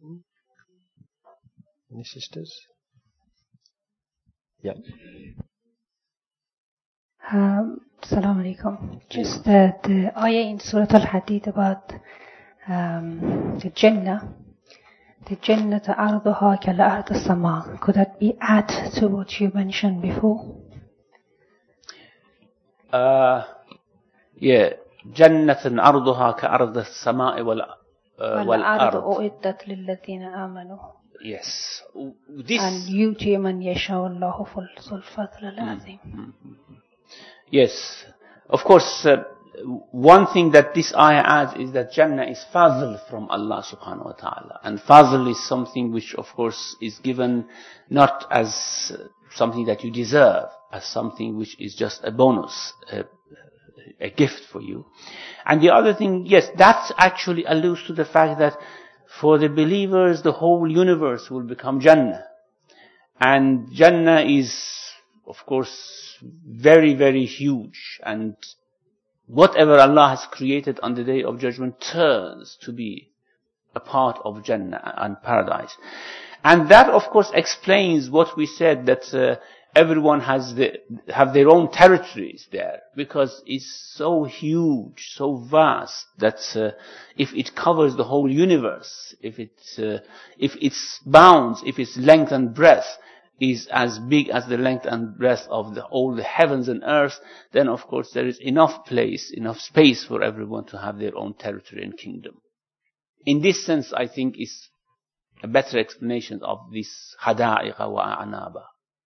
Any sisters? Yeah. Assalamu alaikum. Just the ayah in Surah Al-Hadid about the Jannah. The Jannah arduha kal-ard as-sama. Could that be add to what you mentioned before? Yeah. Jannatun arduha ka-ard as-sama'i wal-ard u'iddat lil-ladhina amanu. Yes. And yuti man yasha'u Allahu dhul fadl al-azim. Yes. Of course, one thing that this ayah adds is that Jannah is fadl from Allah subhanahu wa ta'ala. And fadl is something which of course is given not as something that you deserve, as something which is just a bonus, a gift for you. And the other thing, yes, that actually alludes to the fact that for the believers, the whole universe will become Jannah. And Jannah is, of course, very, very huge. And whatever Allah has created on the Day of Judgment turns to be a part of Jannah and paradise. And that, of course, explains what we said, that everyone have their own territories there, because it's so huge, so vast, that if it covers the whole universe, if its bounds, if its length and breadth is as big as the length and breadth of all the heavens and earth, then of course there is enough place, enough space for everyone to have their own territory and kingdom. In this sense, I think is a better explanation of this hada'iqa wa a'naba.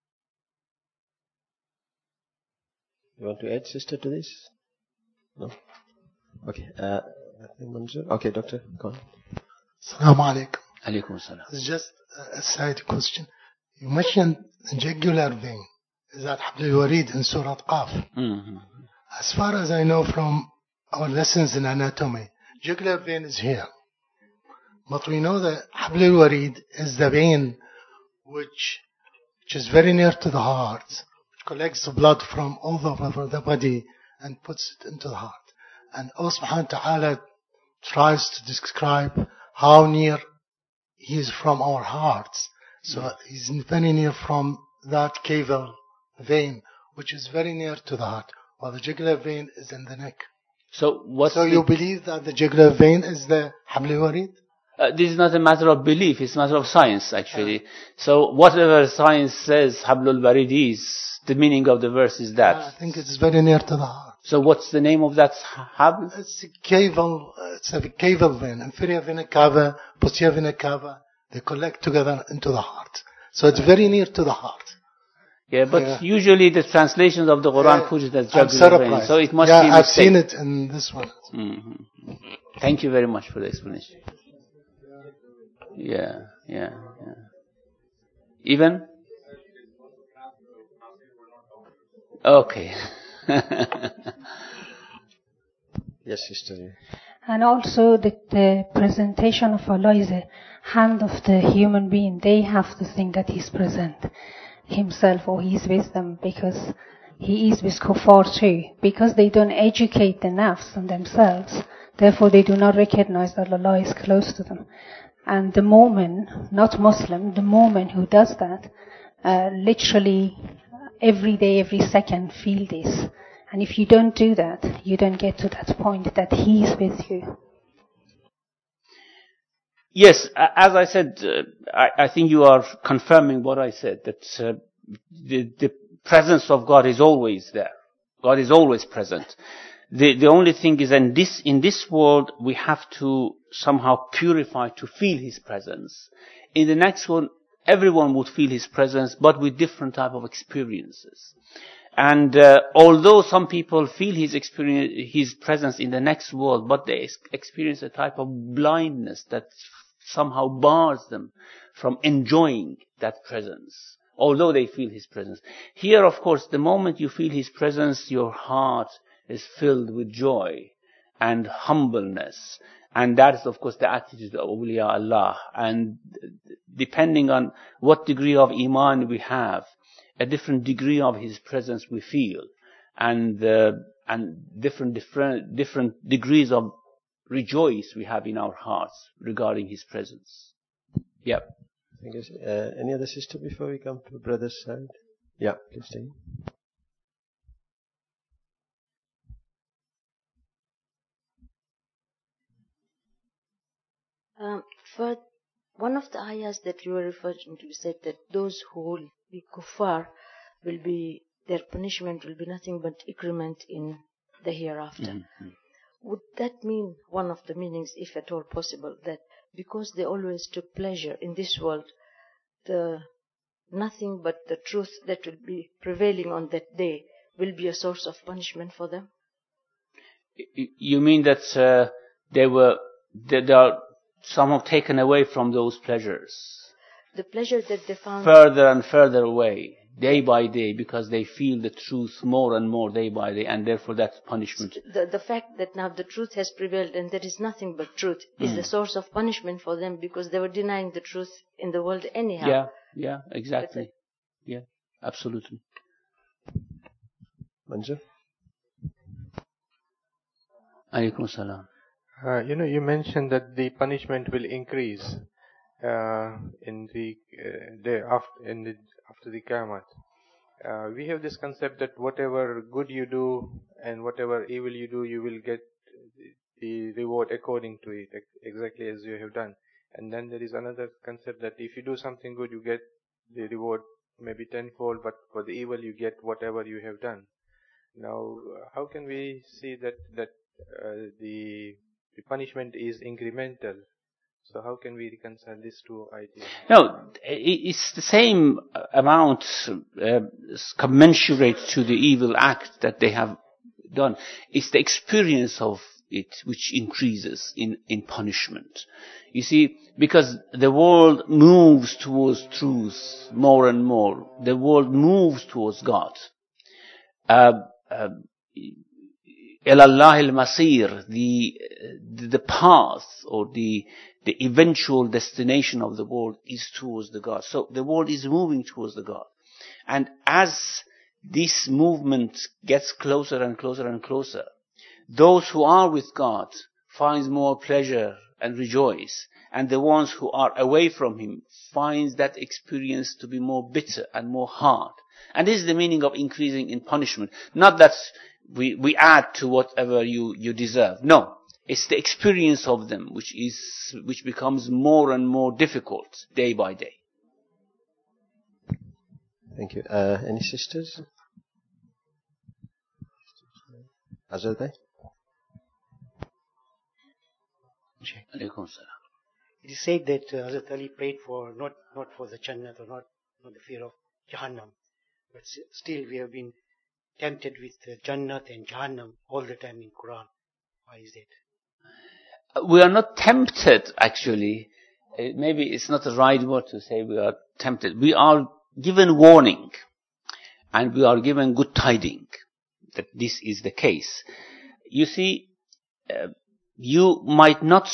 You want to add, sister, to this? No? Okay. Okay, doctor, go on. Assalamu alaikum. Alaikum assalam. It's just a side question. You mentioned the jugular vein. Is that Habl al-Warid in Surah Qaf? Mm-hmm. As far as I know from our lessons in anatomy, jugular vein is here. But we know that Habl al-Warid is the vein which is very near to the heart, which collects the blood from all over the body and puts it into the heart. And Allah subhanahu wa ta'ala tries to describe how near He is from our hearts. So He's very near from that caval vein, which is very near to the heart, while the jugular vein is in the neck. So you believe that the jugular vein is the Habl al-Warid? This is not a matter of belief, it's a matter of science, actually. So whatever science says Habl al-Warid is, the meaning of the verse is that. I think it's very near to the heart. So what's the name of that habl? It's a caval vein, inferior vena cava, posterior vena cava. They collect together into the heart. So it's very near to the heart. Yeah, but usually the translations of the Quran put it as jugular vein. So it must be a mistake. I've seen it in this one. Mm-hmm. Thank you very much for the explanation. Yeah. Even? Okay. Yes, sister. And also the presentation of Allah is a hand of the human being. They have to think that He's present Himself or He's with them, because He is with kuffar too. Because they don't educate the nafs and themselves, therefore they do not recognize that Allah is close to them. And the moment, not Muslim, the moment who does that, literally every day, every second feel this. And if you don't do that, you don't get to that point that He is with you. Yes, as I said, I think you are confirming what I said, that the presence of God is always there. God is always present. The only thing is, in this world, we have to somehow purify to feel His presence. In the next one, everyone would feel His presence, but with different type of experiences. And although some people feel His presence in the next world, but they experience a type of blindness that somehow bars them from enjoying that presence, although they feel His presence. Here, of course, the moment you feel His presence, your heart is filled with joy and humbleness. And that is, of course, the attitude of awliya Allah. And depending on what degree of iman we have, a different degree of His presence we feel, and different degrees of rejoice we have in our hearts regarding His presence. Yeah. Thank you. Any other sister before we come to brother's side? Yeah, please stay. For one of the ayahs that you were referring to said that those who will be kuffar will be, their punishment will be nothing but increment in the hereafter. Mm-hmm. Would that mean, one of the meanings, if at all possible, that because they always took pleasure in this world, nothing but the truth that will be prevailing on that day will be a source of punishment for them? You mean that they are somehow taken away from those pleasures? The pleasure that they found further and further away, day by day, because they feel the truth more and more day by day, and therefore that's punishment. The fact that now the truth has prevailed and there is nothing but truth is the source of punishment for them, because they were denying the truth in the world anyhow. Yeah, exactly. Yeah, absolutely. Manju? Alaykum salam. You mentioned that the punishment will increase in the day after the Qiyamah. We have this concept that whatever good you do and whatever evil you do, you will get the reward according to it, exactly as you have done. And then there is another concept that if you do something good, you get the reward maybe tenfold, but for the evil you get whatever you have done. Now, how can we see that the punishment is incremental? So how can we reconcile these two ideas? No, it's the same amount commensurate to the evil act that they have done. It's the experience of it which increases in punishment. You see, because the world moves towards truth more and more. The world moves towards God. Ilallah al-Masir, the path or the eventual destination of the world is towards the God. So the world is moving towards the God. And as this movement gets closer and closer and closer, those who are with God find more pleasure and rejoice. And the ones who are away from Him find that experience to be more bitter and more hard. And this is the meaning of increasing in punishment. Not that we add to whatever you deserve. No. It's the experience of them which becomes more and more difficult day by day. Thank you. Any sisters? Azad bhai? Alaykum salam. It is said that Hazrat Ali prayed for not for the Jannah or not the fear of Jahannam, but still we have been tempted with Jannah and Jahannam all the time in Quran. Why is that? We are not tempted, actually. Maybe it's not the right word to say we are tempted. We are given warning, and we are given good tidings that this is the case. You see, you might not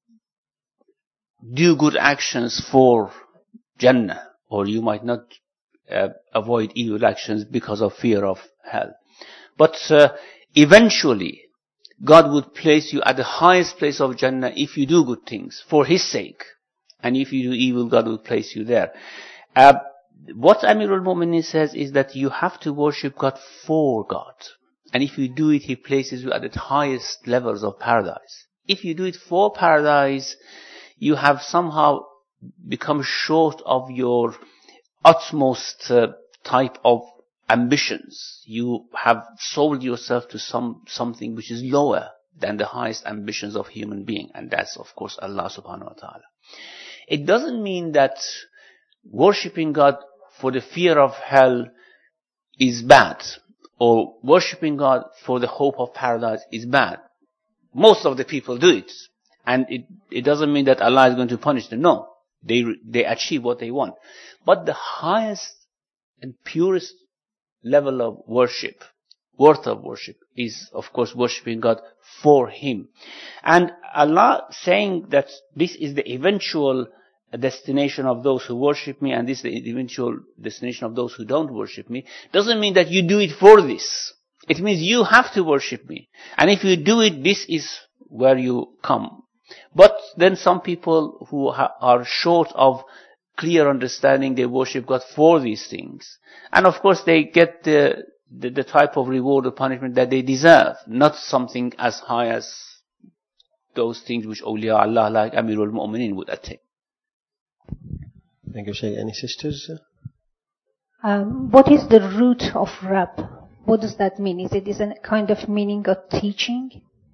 do good actions for Jannah, or you might not avoid evil actions because of fear of hell. But eventually, God would place you at the highest place of Jannah if you do good things for His sake. And if you do evil, God will place you there. What Amirul Mu'minin says is that you have to worship God for God. And if you do it, He places you at the highest levels of paradise. If you do it for paradise, you have somehow become short of your utmost type of ambitions. You have sold yourself to something which is lower than the highest ambitions of human being, and that's of course Allah subhanahu wa ta'ala. It doesn't mean that worshipping God for the fear of hell is bad, or worshipping God for the hope of paradise is bad. Most of the people do it, and it doesn't mean that Allah is going to punish them. No, they achieve what they want. But the highest and purest level of worship, worth of worship, is of course worshipping God for Him. And Allah saying that this is the eventual destination of those who worship me, and this is the eventual destination of those who don't worship me, doesn't mean that you do it for this. It means you have to worship me. And if you do it, this is where you come. But then some people who are short of clear understanding, they worship God for these things. And of course they get the type of reward or punishment that they deserve, not something as high as those things which awliya Allah like Amirul Mu'minin would attain. Thank you, Shaykh. Any sisters? What is the root of Rab? What does that mean? Is it a kind of meaning of teaching?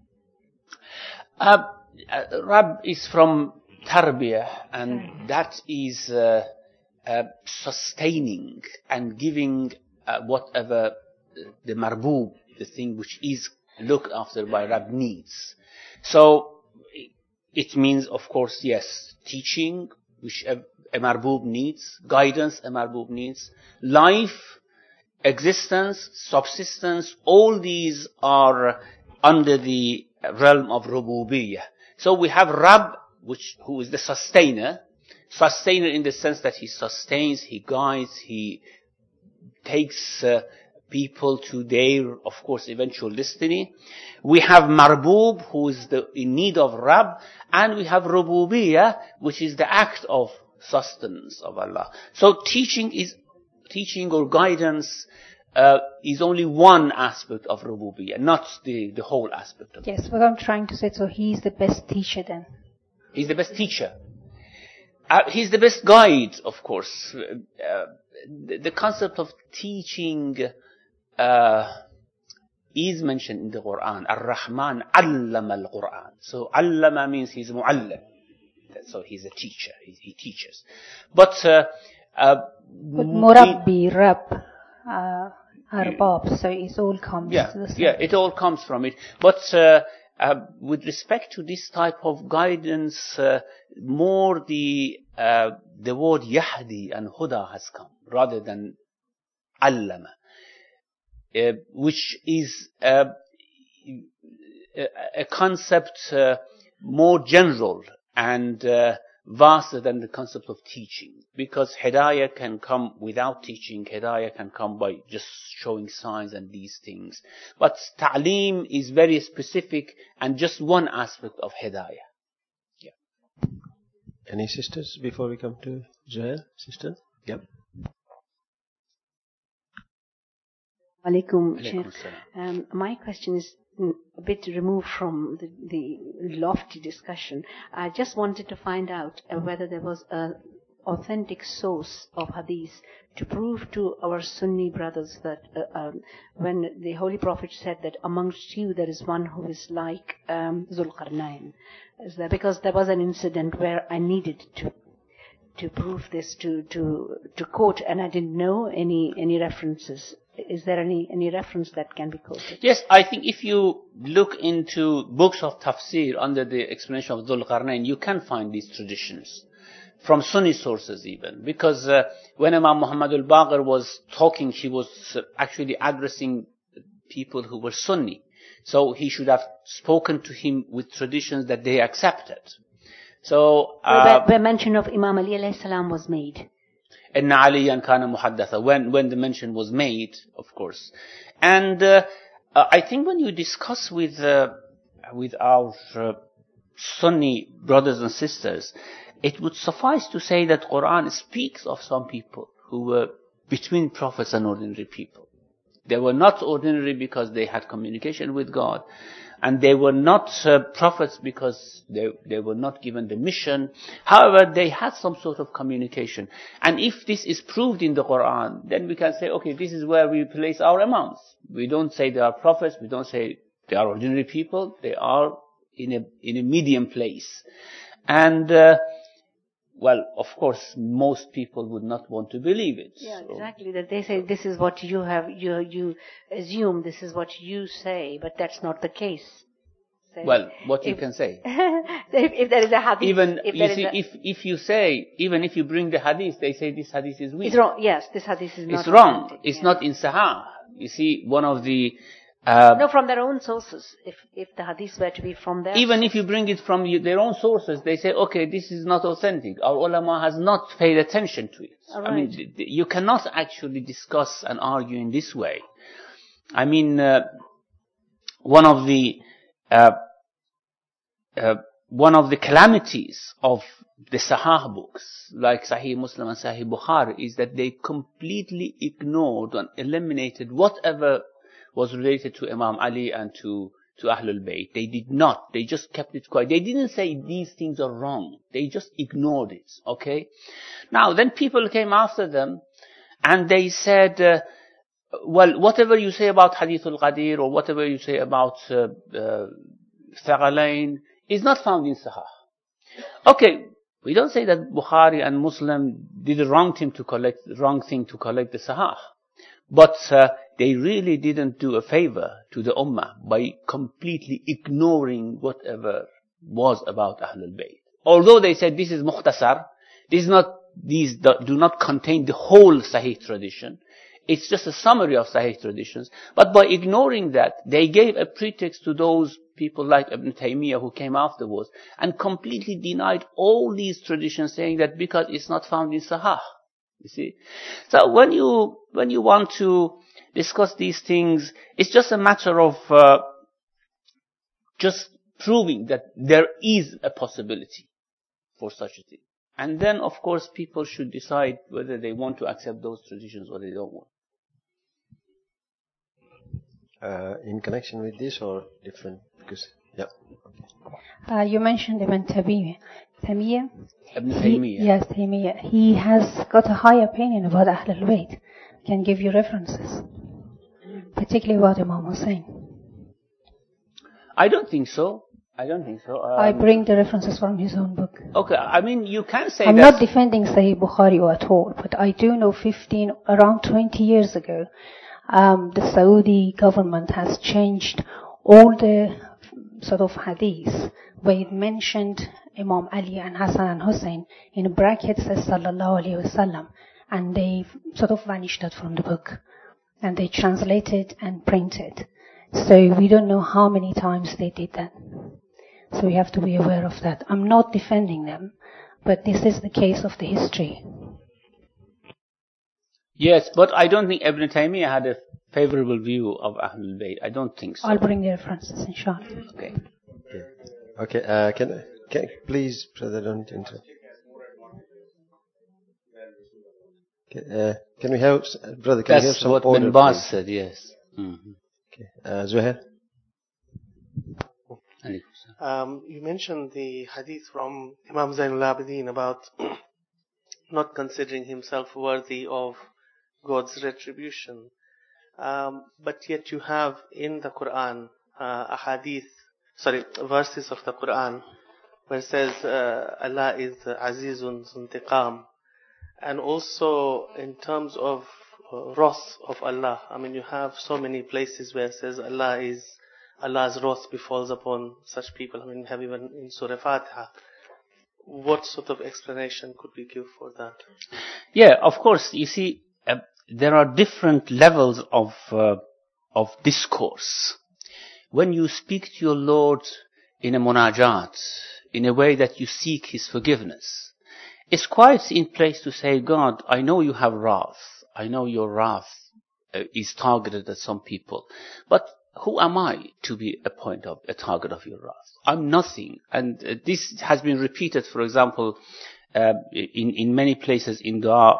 Rab is from tarbiyah, and that is sustaining and giving whatever the marboob, the thing which is looked after by Rab, needs. So it means, of course, yes, teaching, which a marboob needs, guidance a marboob needs, life, existence, subsistence, all these are under the realm of rububiyyah. So we have Rab, who is the sustainer in the sense that He sustains, He guides, He takes people to their, of course, eventual destiny. We have Marboob, who is in need of Rab, and we have Rububiyyah, which is the act of sustenance of Allah. So teaching or guidance is only one aspect of Rububiyyah, not the whole aspect of it. Yes, what I'm trying to say, so He is the best teacher then. He's the best teacher. He's the best guide, of course. The concept of teaching is mentioned in the Quran. Ar-Rahman allama al-Quran. So allama means he's mu'allam. So he's a teacher. He teaches. But Murabbi, Rab, Arbab, so it all comes to the same. Yeah, it all comes from it. But with respect to this type of guidance, more the word Yahdi and Huda has come rather than Allama, which is a concept more general and vaster than the concept of teaching. Because Hidayah can come without teaching, Hidayah can come by just showing signs and these things. But Ta'aleem is very specific and just one aspect of Hidayah. Yeah. Any sisters before we come to Zuhair? Sister? Yep. Alaikum, Shaykh. My question is a bit removed from the lofty discussion. I just wanted to find out whether there was an authentic source of hadith to prove to our Sunni brothers that when the Holy Prophet said that amongst you there is one who is like Zulqarnain, because there was an incident where I needed to prove this, to quote, and I didn't know any references. Is there any reference that can be quoted? Yes, I think if you look into books of tafsir under the explanation of Dhul Qarnayn, you can find these traditions from Sunni sources even. Because when Imam Muhammad al-Baqir was talking, he was actually addressing people who were Sunni. So he should have spoken to him with traditions that they accepted. So, where mention of Imam Ali alayhi salam was made. إن عليا كان محدثا, when the mention was made, of course. And I think when you discuss with our Sunni brothers and sisters, it would suffice to say that Quran speaks of some people who were between prophets and ordinary people. They were not ordinary because they had communication with God, and they were not prophets because they were not given the mission. However, they had some sort of communication. And if this is proved in the Quran, then we can say, okay, this is where we place our imams. We don't say they are prophets, we don't say they are ordinary people, they are in a medium place. And well, of course, most people would not want to believe it. Yeah, so. Exactly. That they say this is what you have, you assume this is what you say, but that's not the case. So well, what you can say. if there is a hadith. Even, if you say, even if you bring the hadith, they say this hadith is weak. It's wrong. Yes, this hadith is not. It's wrong. It's not in Sahih. You see, one of the no, from their own sources. If the hadiths were to be from their even if you bring it from their own sources, they say, okay, this is not authentic. Our ulama has not paid attention to it. Right. I mean, you cannot actually discuss and argue in this way. I mean, one of the calamities of the Sahih books, like Sahih Muslim and Sahih Bukhari, is that they completely ignored and eliminated whatever was related to Imam Ali and to Ahlul Bayt. They did not. They just kept it quiet. They didn't say these things are wrong. They just ignored it. Okay? Now, then people came after them and they said, well, whatever you say about Hadith al-Qadir or whatever you say about Thaqalain is not found in Sahih. Okay, we don't say that Bukhari and Muslim did the wrong thing to collect the Sahih. But they really didn't do a favor to the Ummah by completely ignoring whatever was about Ahlul Bayt. Although they said this is mukhtasar, these do not contain the whole Sahih tradition. It's just a summary of Sahih traditions. But by ignoring that, they gave a pretext to those people like Ibn Taymiyyah who came afterwards and completely denied all these traditions, saying that because it's not found in Sahih. You see? So when you want to discuss these things, it's just a matter of just proving that there is a possibility for such a thing. And then, of course, people should decide whether they want to accept those traditions or they don't want. In connection with this or different? Because, yeah. Okay. You mentioned Ibn Taymiyyah. Ibn Taymiyyah. Yes, Taymiyyah. He has got a high opinion about Ahlul Bayt. Can give you references, particularly about Imam Hussein. I don't think so. I bring the references from his own book. Okay, I mean, you can say I'm not defending Sahih Bukhari at all, but I do know around 20 years ago, the Saudi government has changed all the sort of hadiths where it mentioned Imam Ali and Hassan and Hussein in brackets says Sallallahu Alaihi Wasallam, and they sort of vanished that from the book, and they translated and printed. So we don't know how many times they did that. So we have to be aware of that. I'm not defending them, but this is the case of the history. Yes, but I don't think Ibn Taymiyyah had a favorable view of Ahlul Bayt. I don't think so. I'll bring the references, inshallah. Okay. Okay. Can please, brother, don't interrupt. Okay, can we have, brother? Can we have some order? That's what Bin Baz said. Yes. Mm-hmm. Okay. Zuhair. You mentioned the hadith from Imam Zainul Abidin about not considering himself worthy of God's retribution. But yet you have in the Quran verses of the Quran where it says Allah is Azizun Zuntiqam. And also in terms of wrath of Allah, I mean, you have so many places where it says Allah's wrath befalls upon such people. I mean, we have even in Surah Fatiha. What sort of explanation could we give for that? Yeah, of course. You see, there are different levels of discourse. when you speak to your Lord in a munajat, in a way that you seek His forgiveness, it's quite in place to say, God, I know you have wrath. I know your wrath is targeted at some people. But who am I to be a target of your wrath? I'm nothing. And this has been repeated, for example, in many places in Dua,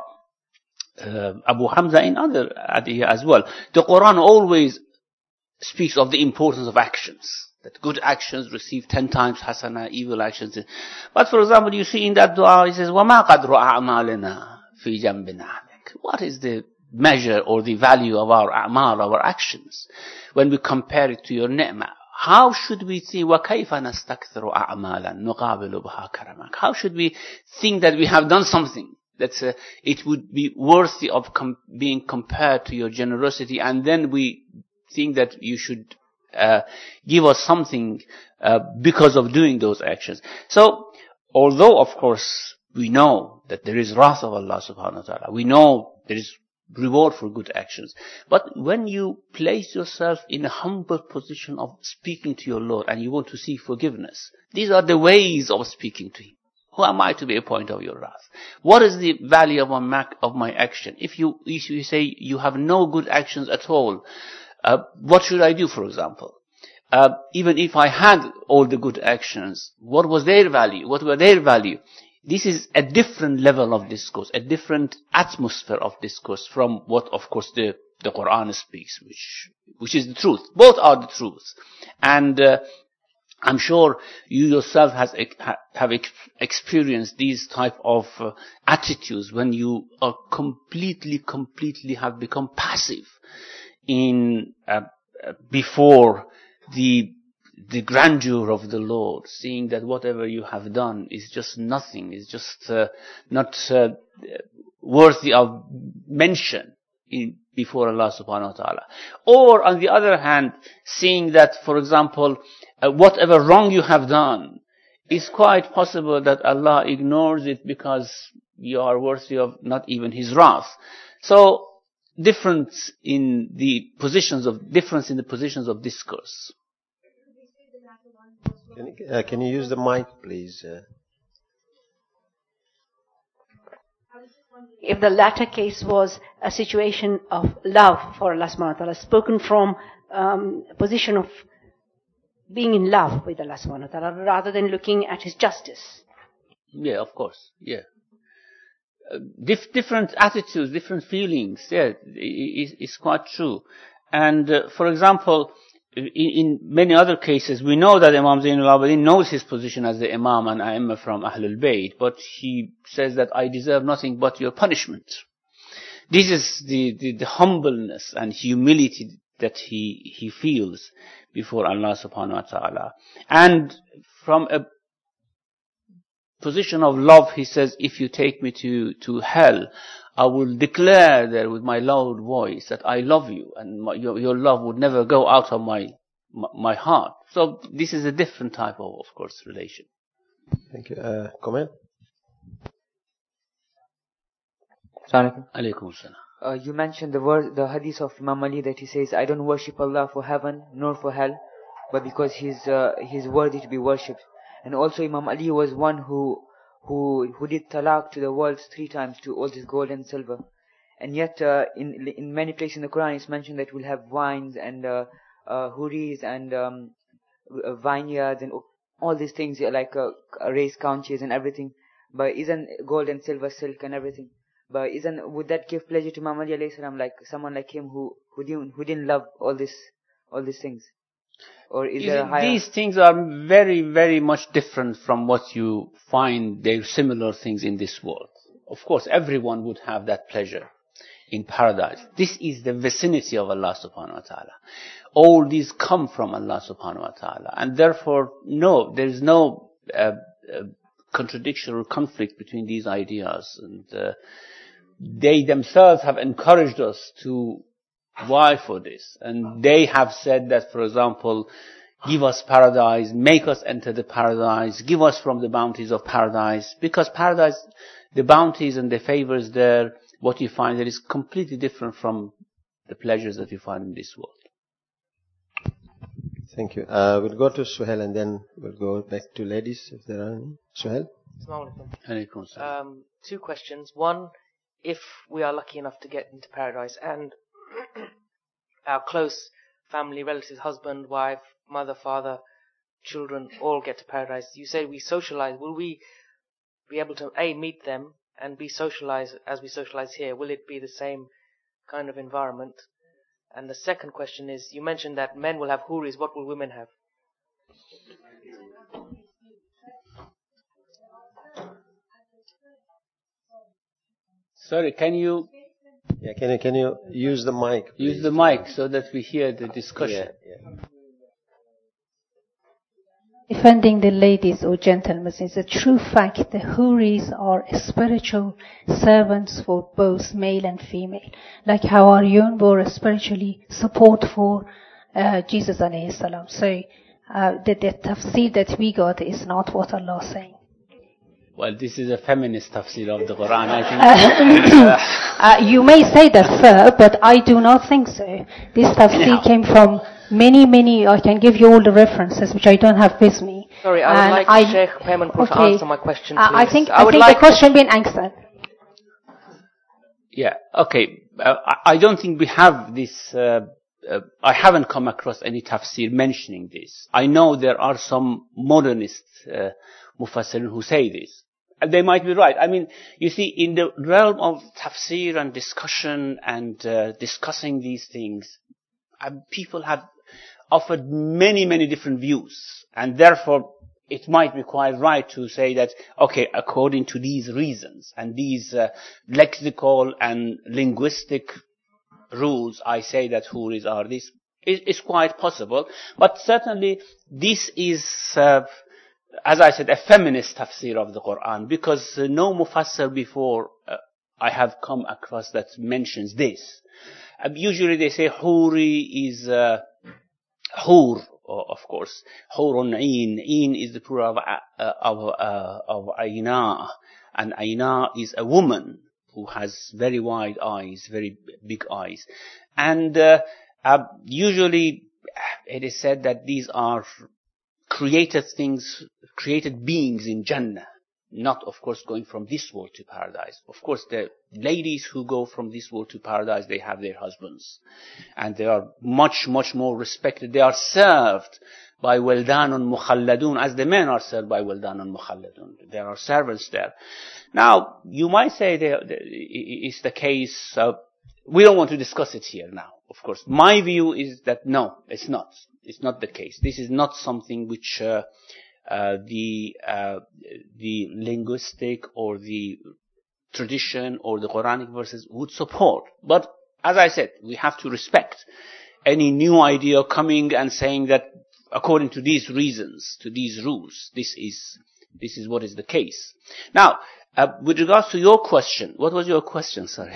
Abu Hamza in other adiyah as well. The Quran always speaks of the importance of actions. That good actions receive 10 times hasana, evil actions. But for example, you see in that dua, he says, وَمَا قَدْرُ أَعْمَالِنَا فِي جَنْبِ نَعْمِكَ. What is the measure or the value of our a'mal, our actions, when we compare it to your ni'mah? How should we think, وَكَيْفَ نَسْتَكْثِرُ أَعْمَالًا نُقَابِلُ بَهَا كَرَمَكَ? How should we think that we have done something that it would be worthy of being compared to your generosity, and then we think that you should give us something because of doing those actions. So, although of course we know that there is wrath of Allah subhanahu wa ta'ala, we know there is reward for good actions, but when you place yourself in a humble position of speaking to your Lord and you want to seek forgiveness, these are the ways of speaking to Him. Who am I to be a point of your wrath? What is the value of my action? If you say you have no good actions at all, what should I do, for example? Even if I had all the good actions, what was their value? What were their value? This is a different level of discourse, a different atmosphere of discourse from what, of course, the Quran speaks, which is the truth. Both are the truth. And I'm sure you yourself have experienced these type of attitudes when you are completely have become passive in before the grandeur of the Lord, seeing that whatever you have done is just nothing, is just not worthy of mention before Allah subhanahu wa ta'ala. Or on the other hand, seeing that, for example, whatever wrong you have done, it's quite possible that Allah ignores it because you are worthy of not even His wrath. So, difference in the positions of discourse. Can you use the mic, please? If the latter case was a situation of love for Allah subhanahu wa ta'ala, spoken from a position of being in love with Allah subhanahu wa ta'ala, rather than looking at His justice. Yeah, of course, yeah. Different attitudes, different feelings, yeah, it's quite true. And for example, in many other cases, we know that Imam Zainul Abidin knows his position as the Imam and A'imma from Ahlul Bayt, but he says that I deserve nothing but your punishment. This is the humbleness and humility that he feels before Allah subhanahu wa ta'ala. And from a position of love, he says, if you take me to hell, I will declare there with my loud voice that I love you, and your love would never go out of my heart. So this is a different type of course, relation. Thank you. Comment? Assalamu Alaikum salam. You mentioned the hadith of Imam Ali that he says, I don't worship Allah for heaven nor for hell, but because He's worthy to be worshipped. And also Imam Ali was one who did talaq to the world 3 times, to all this gold and silver. And yet in many places in the Quran it's mentioned that we'll have wines and huris and vineyards and all these things like raised couches and everything. But isn't gold and silver, silk and everything? But would that give pleasure to Imam Ali alayhi salam, like someone like him who didn't love all these things? Or is there a higher... These things are very, very much different from what you find they're similar things in this world. Of course, everyone would have that pleasure in paradise. This is the vicinity of Allah subhanahu wa ta'ala. All these come from Allah subhanahu wa ta'ala. And therefore, no, there is no contradiction or conflict between these ideas. And they themselves have encouraged us to vie for this. And they have said that, for example, give us paradise, make us enter the paradise, give us from the bounties of paradise. Because paradise, the bounties and the favors there, what you find there is completely different from the pleasures that you find in this world. Thank you. We'll go to Suhail and then we'll go back to ladies if there are any. Suhail? Two questions. One, if we are lucky enough to get into paradise and our close family, relatives, husband, wife, mother, father, children all get to paradise, you say we socialize. Will we be able to A, meet them and be socialized as we socialize here? Will it be the same kind of environment? And the second question is, you mentioned that men will have huris. What will women have? Sorry, can you use the mic? Please? Use the mic so that we hear the discussion. Yeah. Defending the ladies or gentlemen is a true fact. The huris are spiritual servants for both male and female. Like how Aryun were spiritually support for Jesus alayhi salam. So the tafsir that we got is not what Allah is saying. Well, this is a feminist tafsir of the Quran, I think. You may say that, sir, but I do not think so. This tafsir came from many, I can give you all the references, which I don't have with me. Sorry, I would like Sheikh Paymanpour to answer my question, please. I think the question been answered. Yeah, okay. I don't think we have this, I haven't come across any tafsir mentioning this. I know there are some modernist mufassirin who say this. And they might be right. I mean, you see, in the realm of tafsir and discussion and discussing these things, people have offered many different views. And therefore, it might be quite right to say that, okay, according to these reasons and these lexical and linguistic rules, I say that huris are this. It's quite possible. But certainly, this is, as I said, a feminist tafsir of the Quran, because no mufassir before I have come across that mentions this. Usually they say huri is hur, of course. Hurun ain. Ain is the plural of aina, and aina is a woman who has very wide eyes, very big eyes. And usually it is said that these are created things, created beings in Jannah, not, of course, going from this world to paradise. Of course, the ladies who go from this world to paradise, they have their husbands. And they are much more respected. They are served by Wildanun Mukhalladun, as the men are served by Wildanun Mukhalladun. There are servants there. Now, you might say it's the case, we don't want to discuss it here now, of course. My view is that no, it's not. It's not the case. This is not something which the linguistic or the tradition or the Quranic verses would support. But as I said, we have to respect any new idea coming and saying that according to these reasons, to these rules, this is what is the case. Now, with regards to your question, what was your question? Sorry.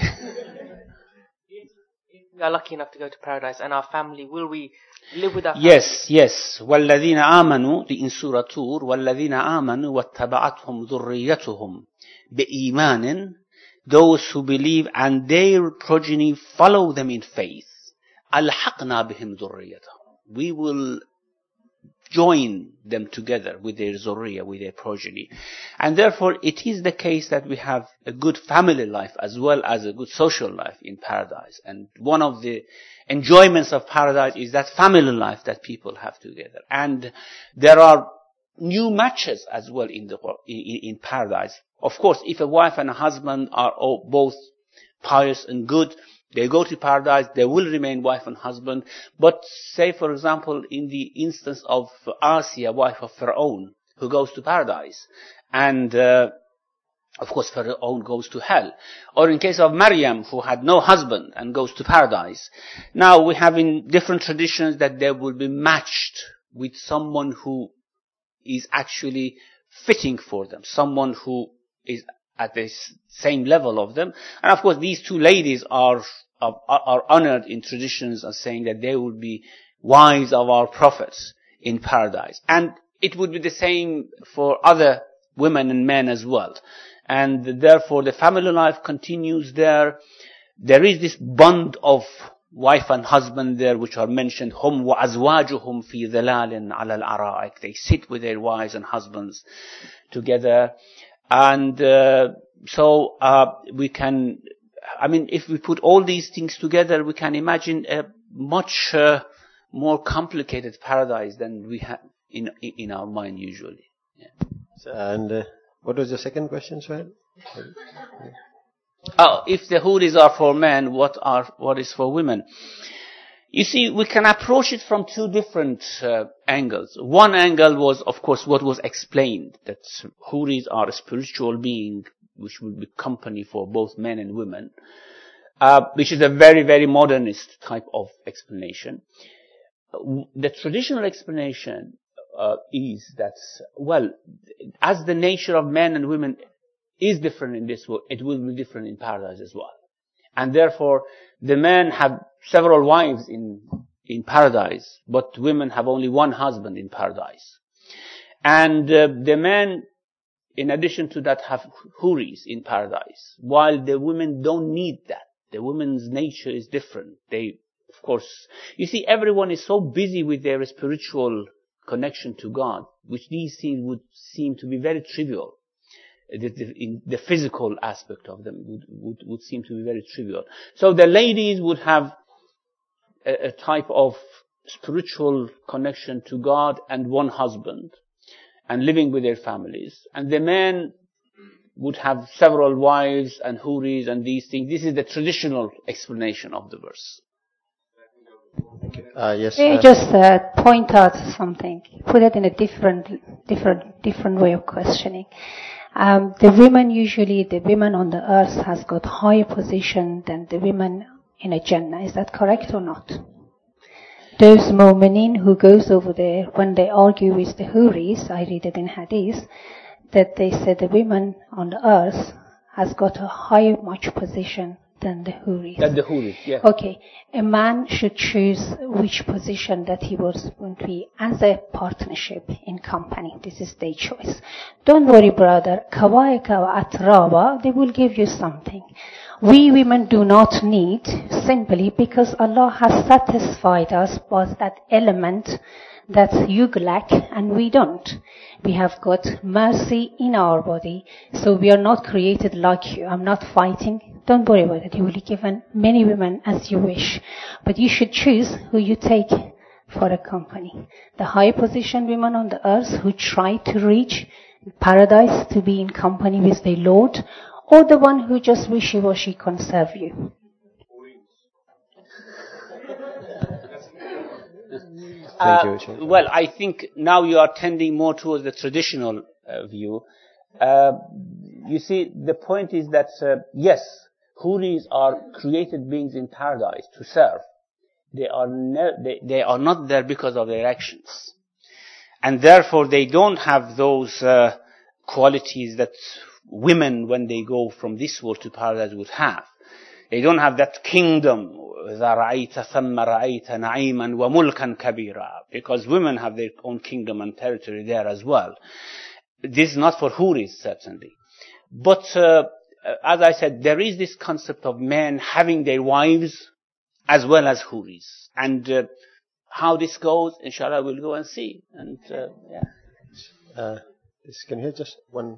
We are lucky enough to go to paradise, and our family, will we live with our family? Yes. وَالَّذِينَ آمَنُوا, in Surah Tur, وَالَّذِينَ آمَنُوا وَاتَّبَعَتْهُمْ ذُرِّيَّتُهُمْ بِإِيمَانٍ, those who believe and their progeny follow them in faith. أَلْحَقْنَا بِهِمْ ذُرِّيَّتَهُمْ, we will join them together with their zurriya, with their progeny. And therefore, it is the case that we have a good family life as well as a good social life in paradise. And one of the enjoyments of paradise is that family life that people have together. And there are new matches as well in paradise. Of course, if a wife and a husband are both pious and good, they go to paradise, they will remain wife and husband. But say, for example, in the instance of Asiya, wife of Pharaoh, who goes to paradise, and of course Pharaoh goes to hell. Or in case of Maryam, who had no husband and goes to paradise. Now we have in different traditions that they will be matched with someone who is actually fitting for them, someone who is at the same level of them. And of course, these two ladies are honored in traditions as saying that they will be wives of our prophets in paradise. And it would be the same for other women and men as well. And therefore, the family life continues there. There is this bond of wife and husband there which are mentioned, hum wa azwajuhum fi dhilalin ala al-ara'ik. They sit with their wives and husbands together. And we can, if we put all these things together, we can imagine a much more complicated paradise than we have in our mind usually. Yeah. And what was the second question, Suhail? If the huris are for men, what is for women? You see, we can approach it from two different angles. One angle was, of course, what was explained, that huris are a spiritual being which will be company for both men and women, which is a very, very modernist type of explanation. The traditional explanation is that, well, as the nature of men and women is different in this world, it will be different in paradise as well. And therefore, the men have several wives in paradise, but women have only one husband in paradise. And the men, in addition to that, have huris in paradise, while the women don't need that. The women's nature is different. They, of course, you see, everyone is so busy with their spiritual connection to God, which these things would seem to be very trivial. The physical aspect of them would seem to be very trivial. So the ladies would have a type of spiritual connection to God and one husband, and living with their families. And the men would have several wives and huris and these things. This is the traditional explanation of the verse. Thank you. Yes. May I just point out something? Put it in a different way of questioning. The women on the earth has got higher position than the women in a Jannah. Is that correct or not? Those mu'minin who goes over there, when they argue with the huris, I read it in hadith, that they said the women on the earth has got a higher much position than the huris. Than the huris, yeah. Okay. A man should choose which position that he was going to be as a partnership in company. This is their choice. Don't worry, brother. Kawaika wa atraba, they will give you something. We women do not need, simply because Allah has satisfied us with that element that you lack and we don't. We have got mercy in our body, so we are not created like you. I'm not fighting. Don't worry about it. You will be given many women as you wish. But you should choose who you take for a company. The high position women on the earth who try to reach paradise to be in company with their Lord, or the one who just wishy-washy can serve you. Well, I think now you are tending more towards the traditional view. You see, the point is that, yes, huris are created beings in paradise to serve. They are not there because of their actions. And therefore they don't have those qualities that women, when they go from this world to paradise, would have. They don't have that kingdom, because women have their own kingdom and territory there as well. This is not for huris, certainly. But as I said, there is this concept of men having their wives as well as huris. And how this goes, inshallah, we'll go and see. And yeah. Can you hear just one?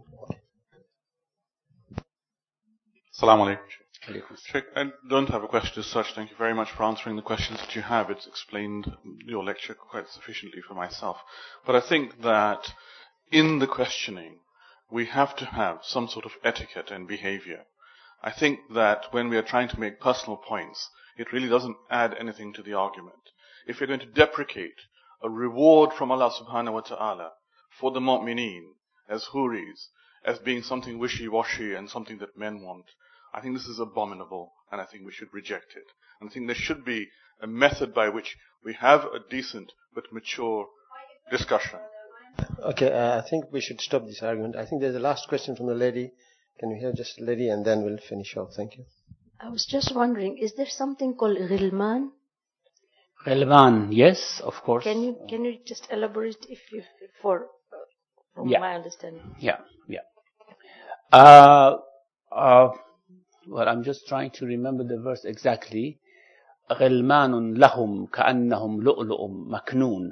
Assalamu alaikum. Sheikh, I don't have a question as such. Thank you very much for answering the questions that you have. It's explained your lecture quite sufficiently for myself. But I think that in the questioning, we have to have some sort of etiquette and behavior. I think that when we are trying to make personal points, it really doesn't add anything to the argument. If you're going to deprecate a reward from Allah subhanahu wa ta'ala for the mu'mineen as huris, as being something wishy-washy and something that men want, I think this is abominable, and I think we should reject it. And I think there should be a method by which we have a decent but mature discussion. Okay, I think we should stop this argument. I think there's a last question from the lady. Can we hear just the lady, and then we'll finish off. Thank you. I was just wondering, is there something called ghilman? Ghilman, yes, of course. Can you just elaborate from my understanding? Yeah. Well, I'm just trying to remember the verse exactly. غلمان لهم كأنهم لؤلؤ مكنون.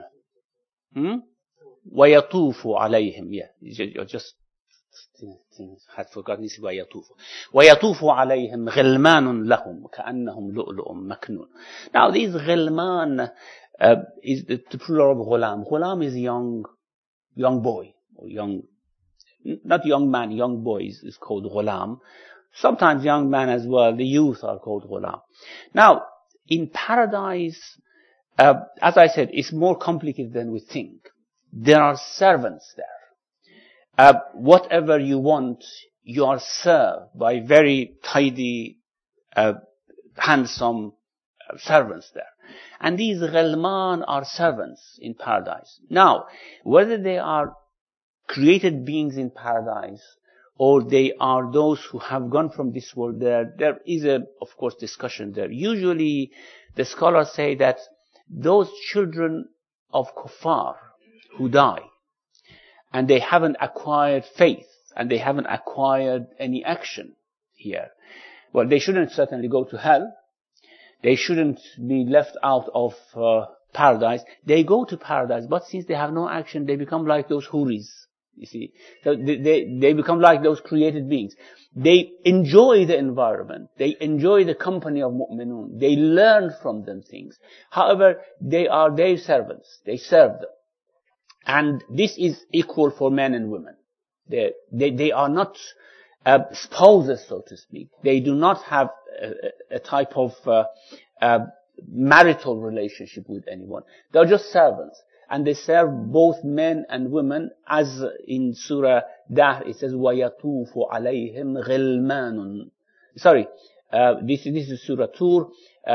ويطوف عليهم. Yeah, you just had forgotten this. ويطوف عليهم غلمان لهم كأنهم لؤلؤ مكنون. Now these غلمان is the plural of ghulam. Ghulam is young boy, or not young man, young boy is called ghulam. Sometimes young man as well, the youth are called ghulam. Now, in paradise, as I said, it's more complicated than we think. There are servants there. Whatever you want, you are served by very tidy, handsome servants there. And these ghalman are servants in paradise. Now, whether they are created beings in paradise or they are those who have gone from this world, there is of course, discussion there. Usually, the scholars say that those children of kuffar who die, and they haven't acquired faith, and they haven't acquired any action here, well, they shouldn't certainly go to hell. They shouldn't be left out of paradise. They go to paradise, but since they have no action, they become like those huris. You see, so they become like those created beings. They enjoy the environment. They enjoy the company of mu'minun. They learn from them things. However, they are their servants. They serve them. And this is equal for men and women. They are not spouses, so to speak. They do not have a type of marital relationship with anyone. They are just servants. And they serve both men and women, as in Surah Dahr it says, وَيَطُوفُ عَلَيْهِمْ غِلْمَانٌ. Sorry, this is Surah Tur.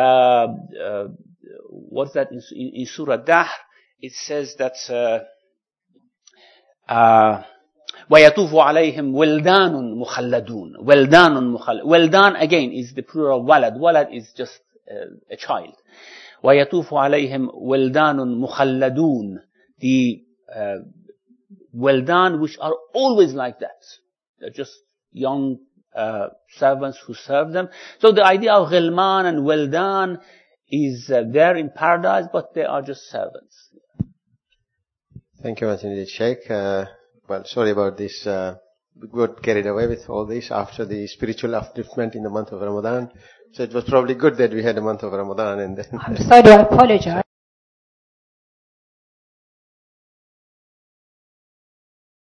What's that in Surah Dahr? It says that وَيَطُوفُ عَلَيْهِمْ وِلْدَانٌ مُخَلَّدُونَ. Wildan again is the plural walad. Walad is just a child. وَيَطُوفُ عَلَيْهِمْ وِلْدَانٌ مُخَلَّدُونَ. The wildan which are always like that. They're just young servants who serve them. So the idea of ghilman and wildan is there in paradise, but they are just servants. Thank you much indeed, Sheikh. Well, sorry about this. We got carried away with all this after the spiritual upliftment in the month of Ramadan. So it was probably good that we had a month of Ramadan and then... I'm sorry, I apologize.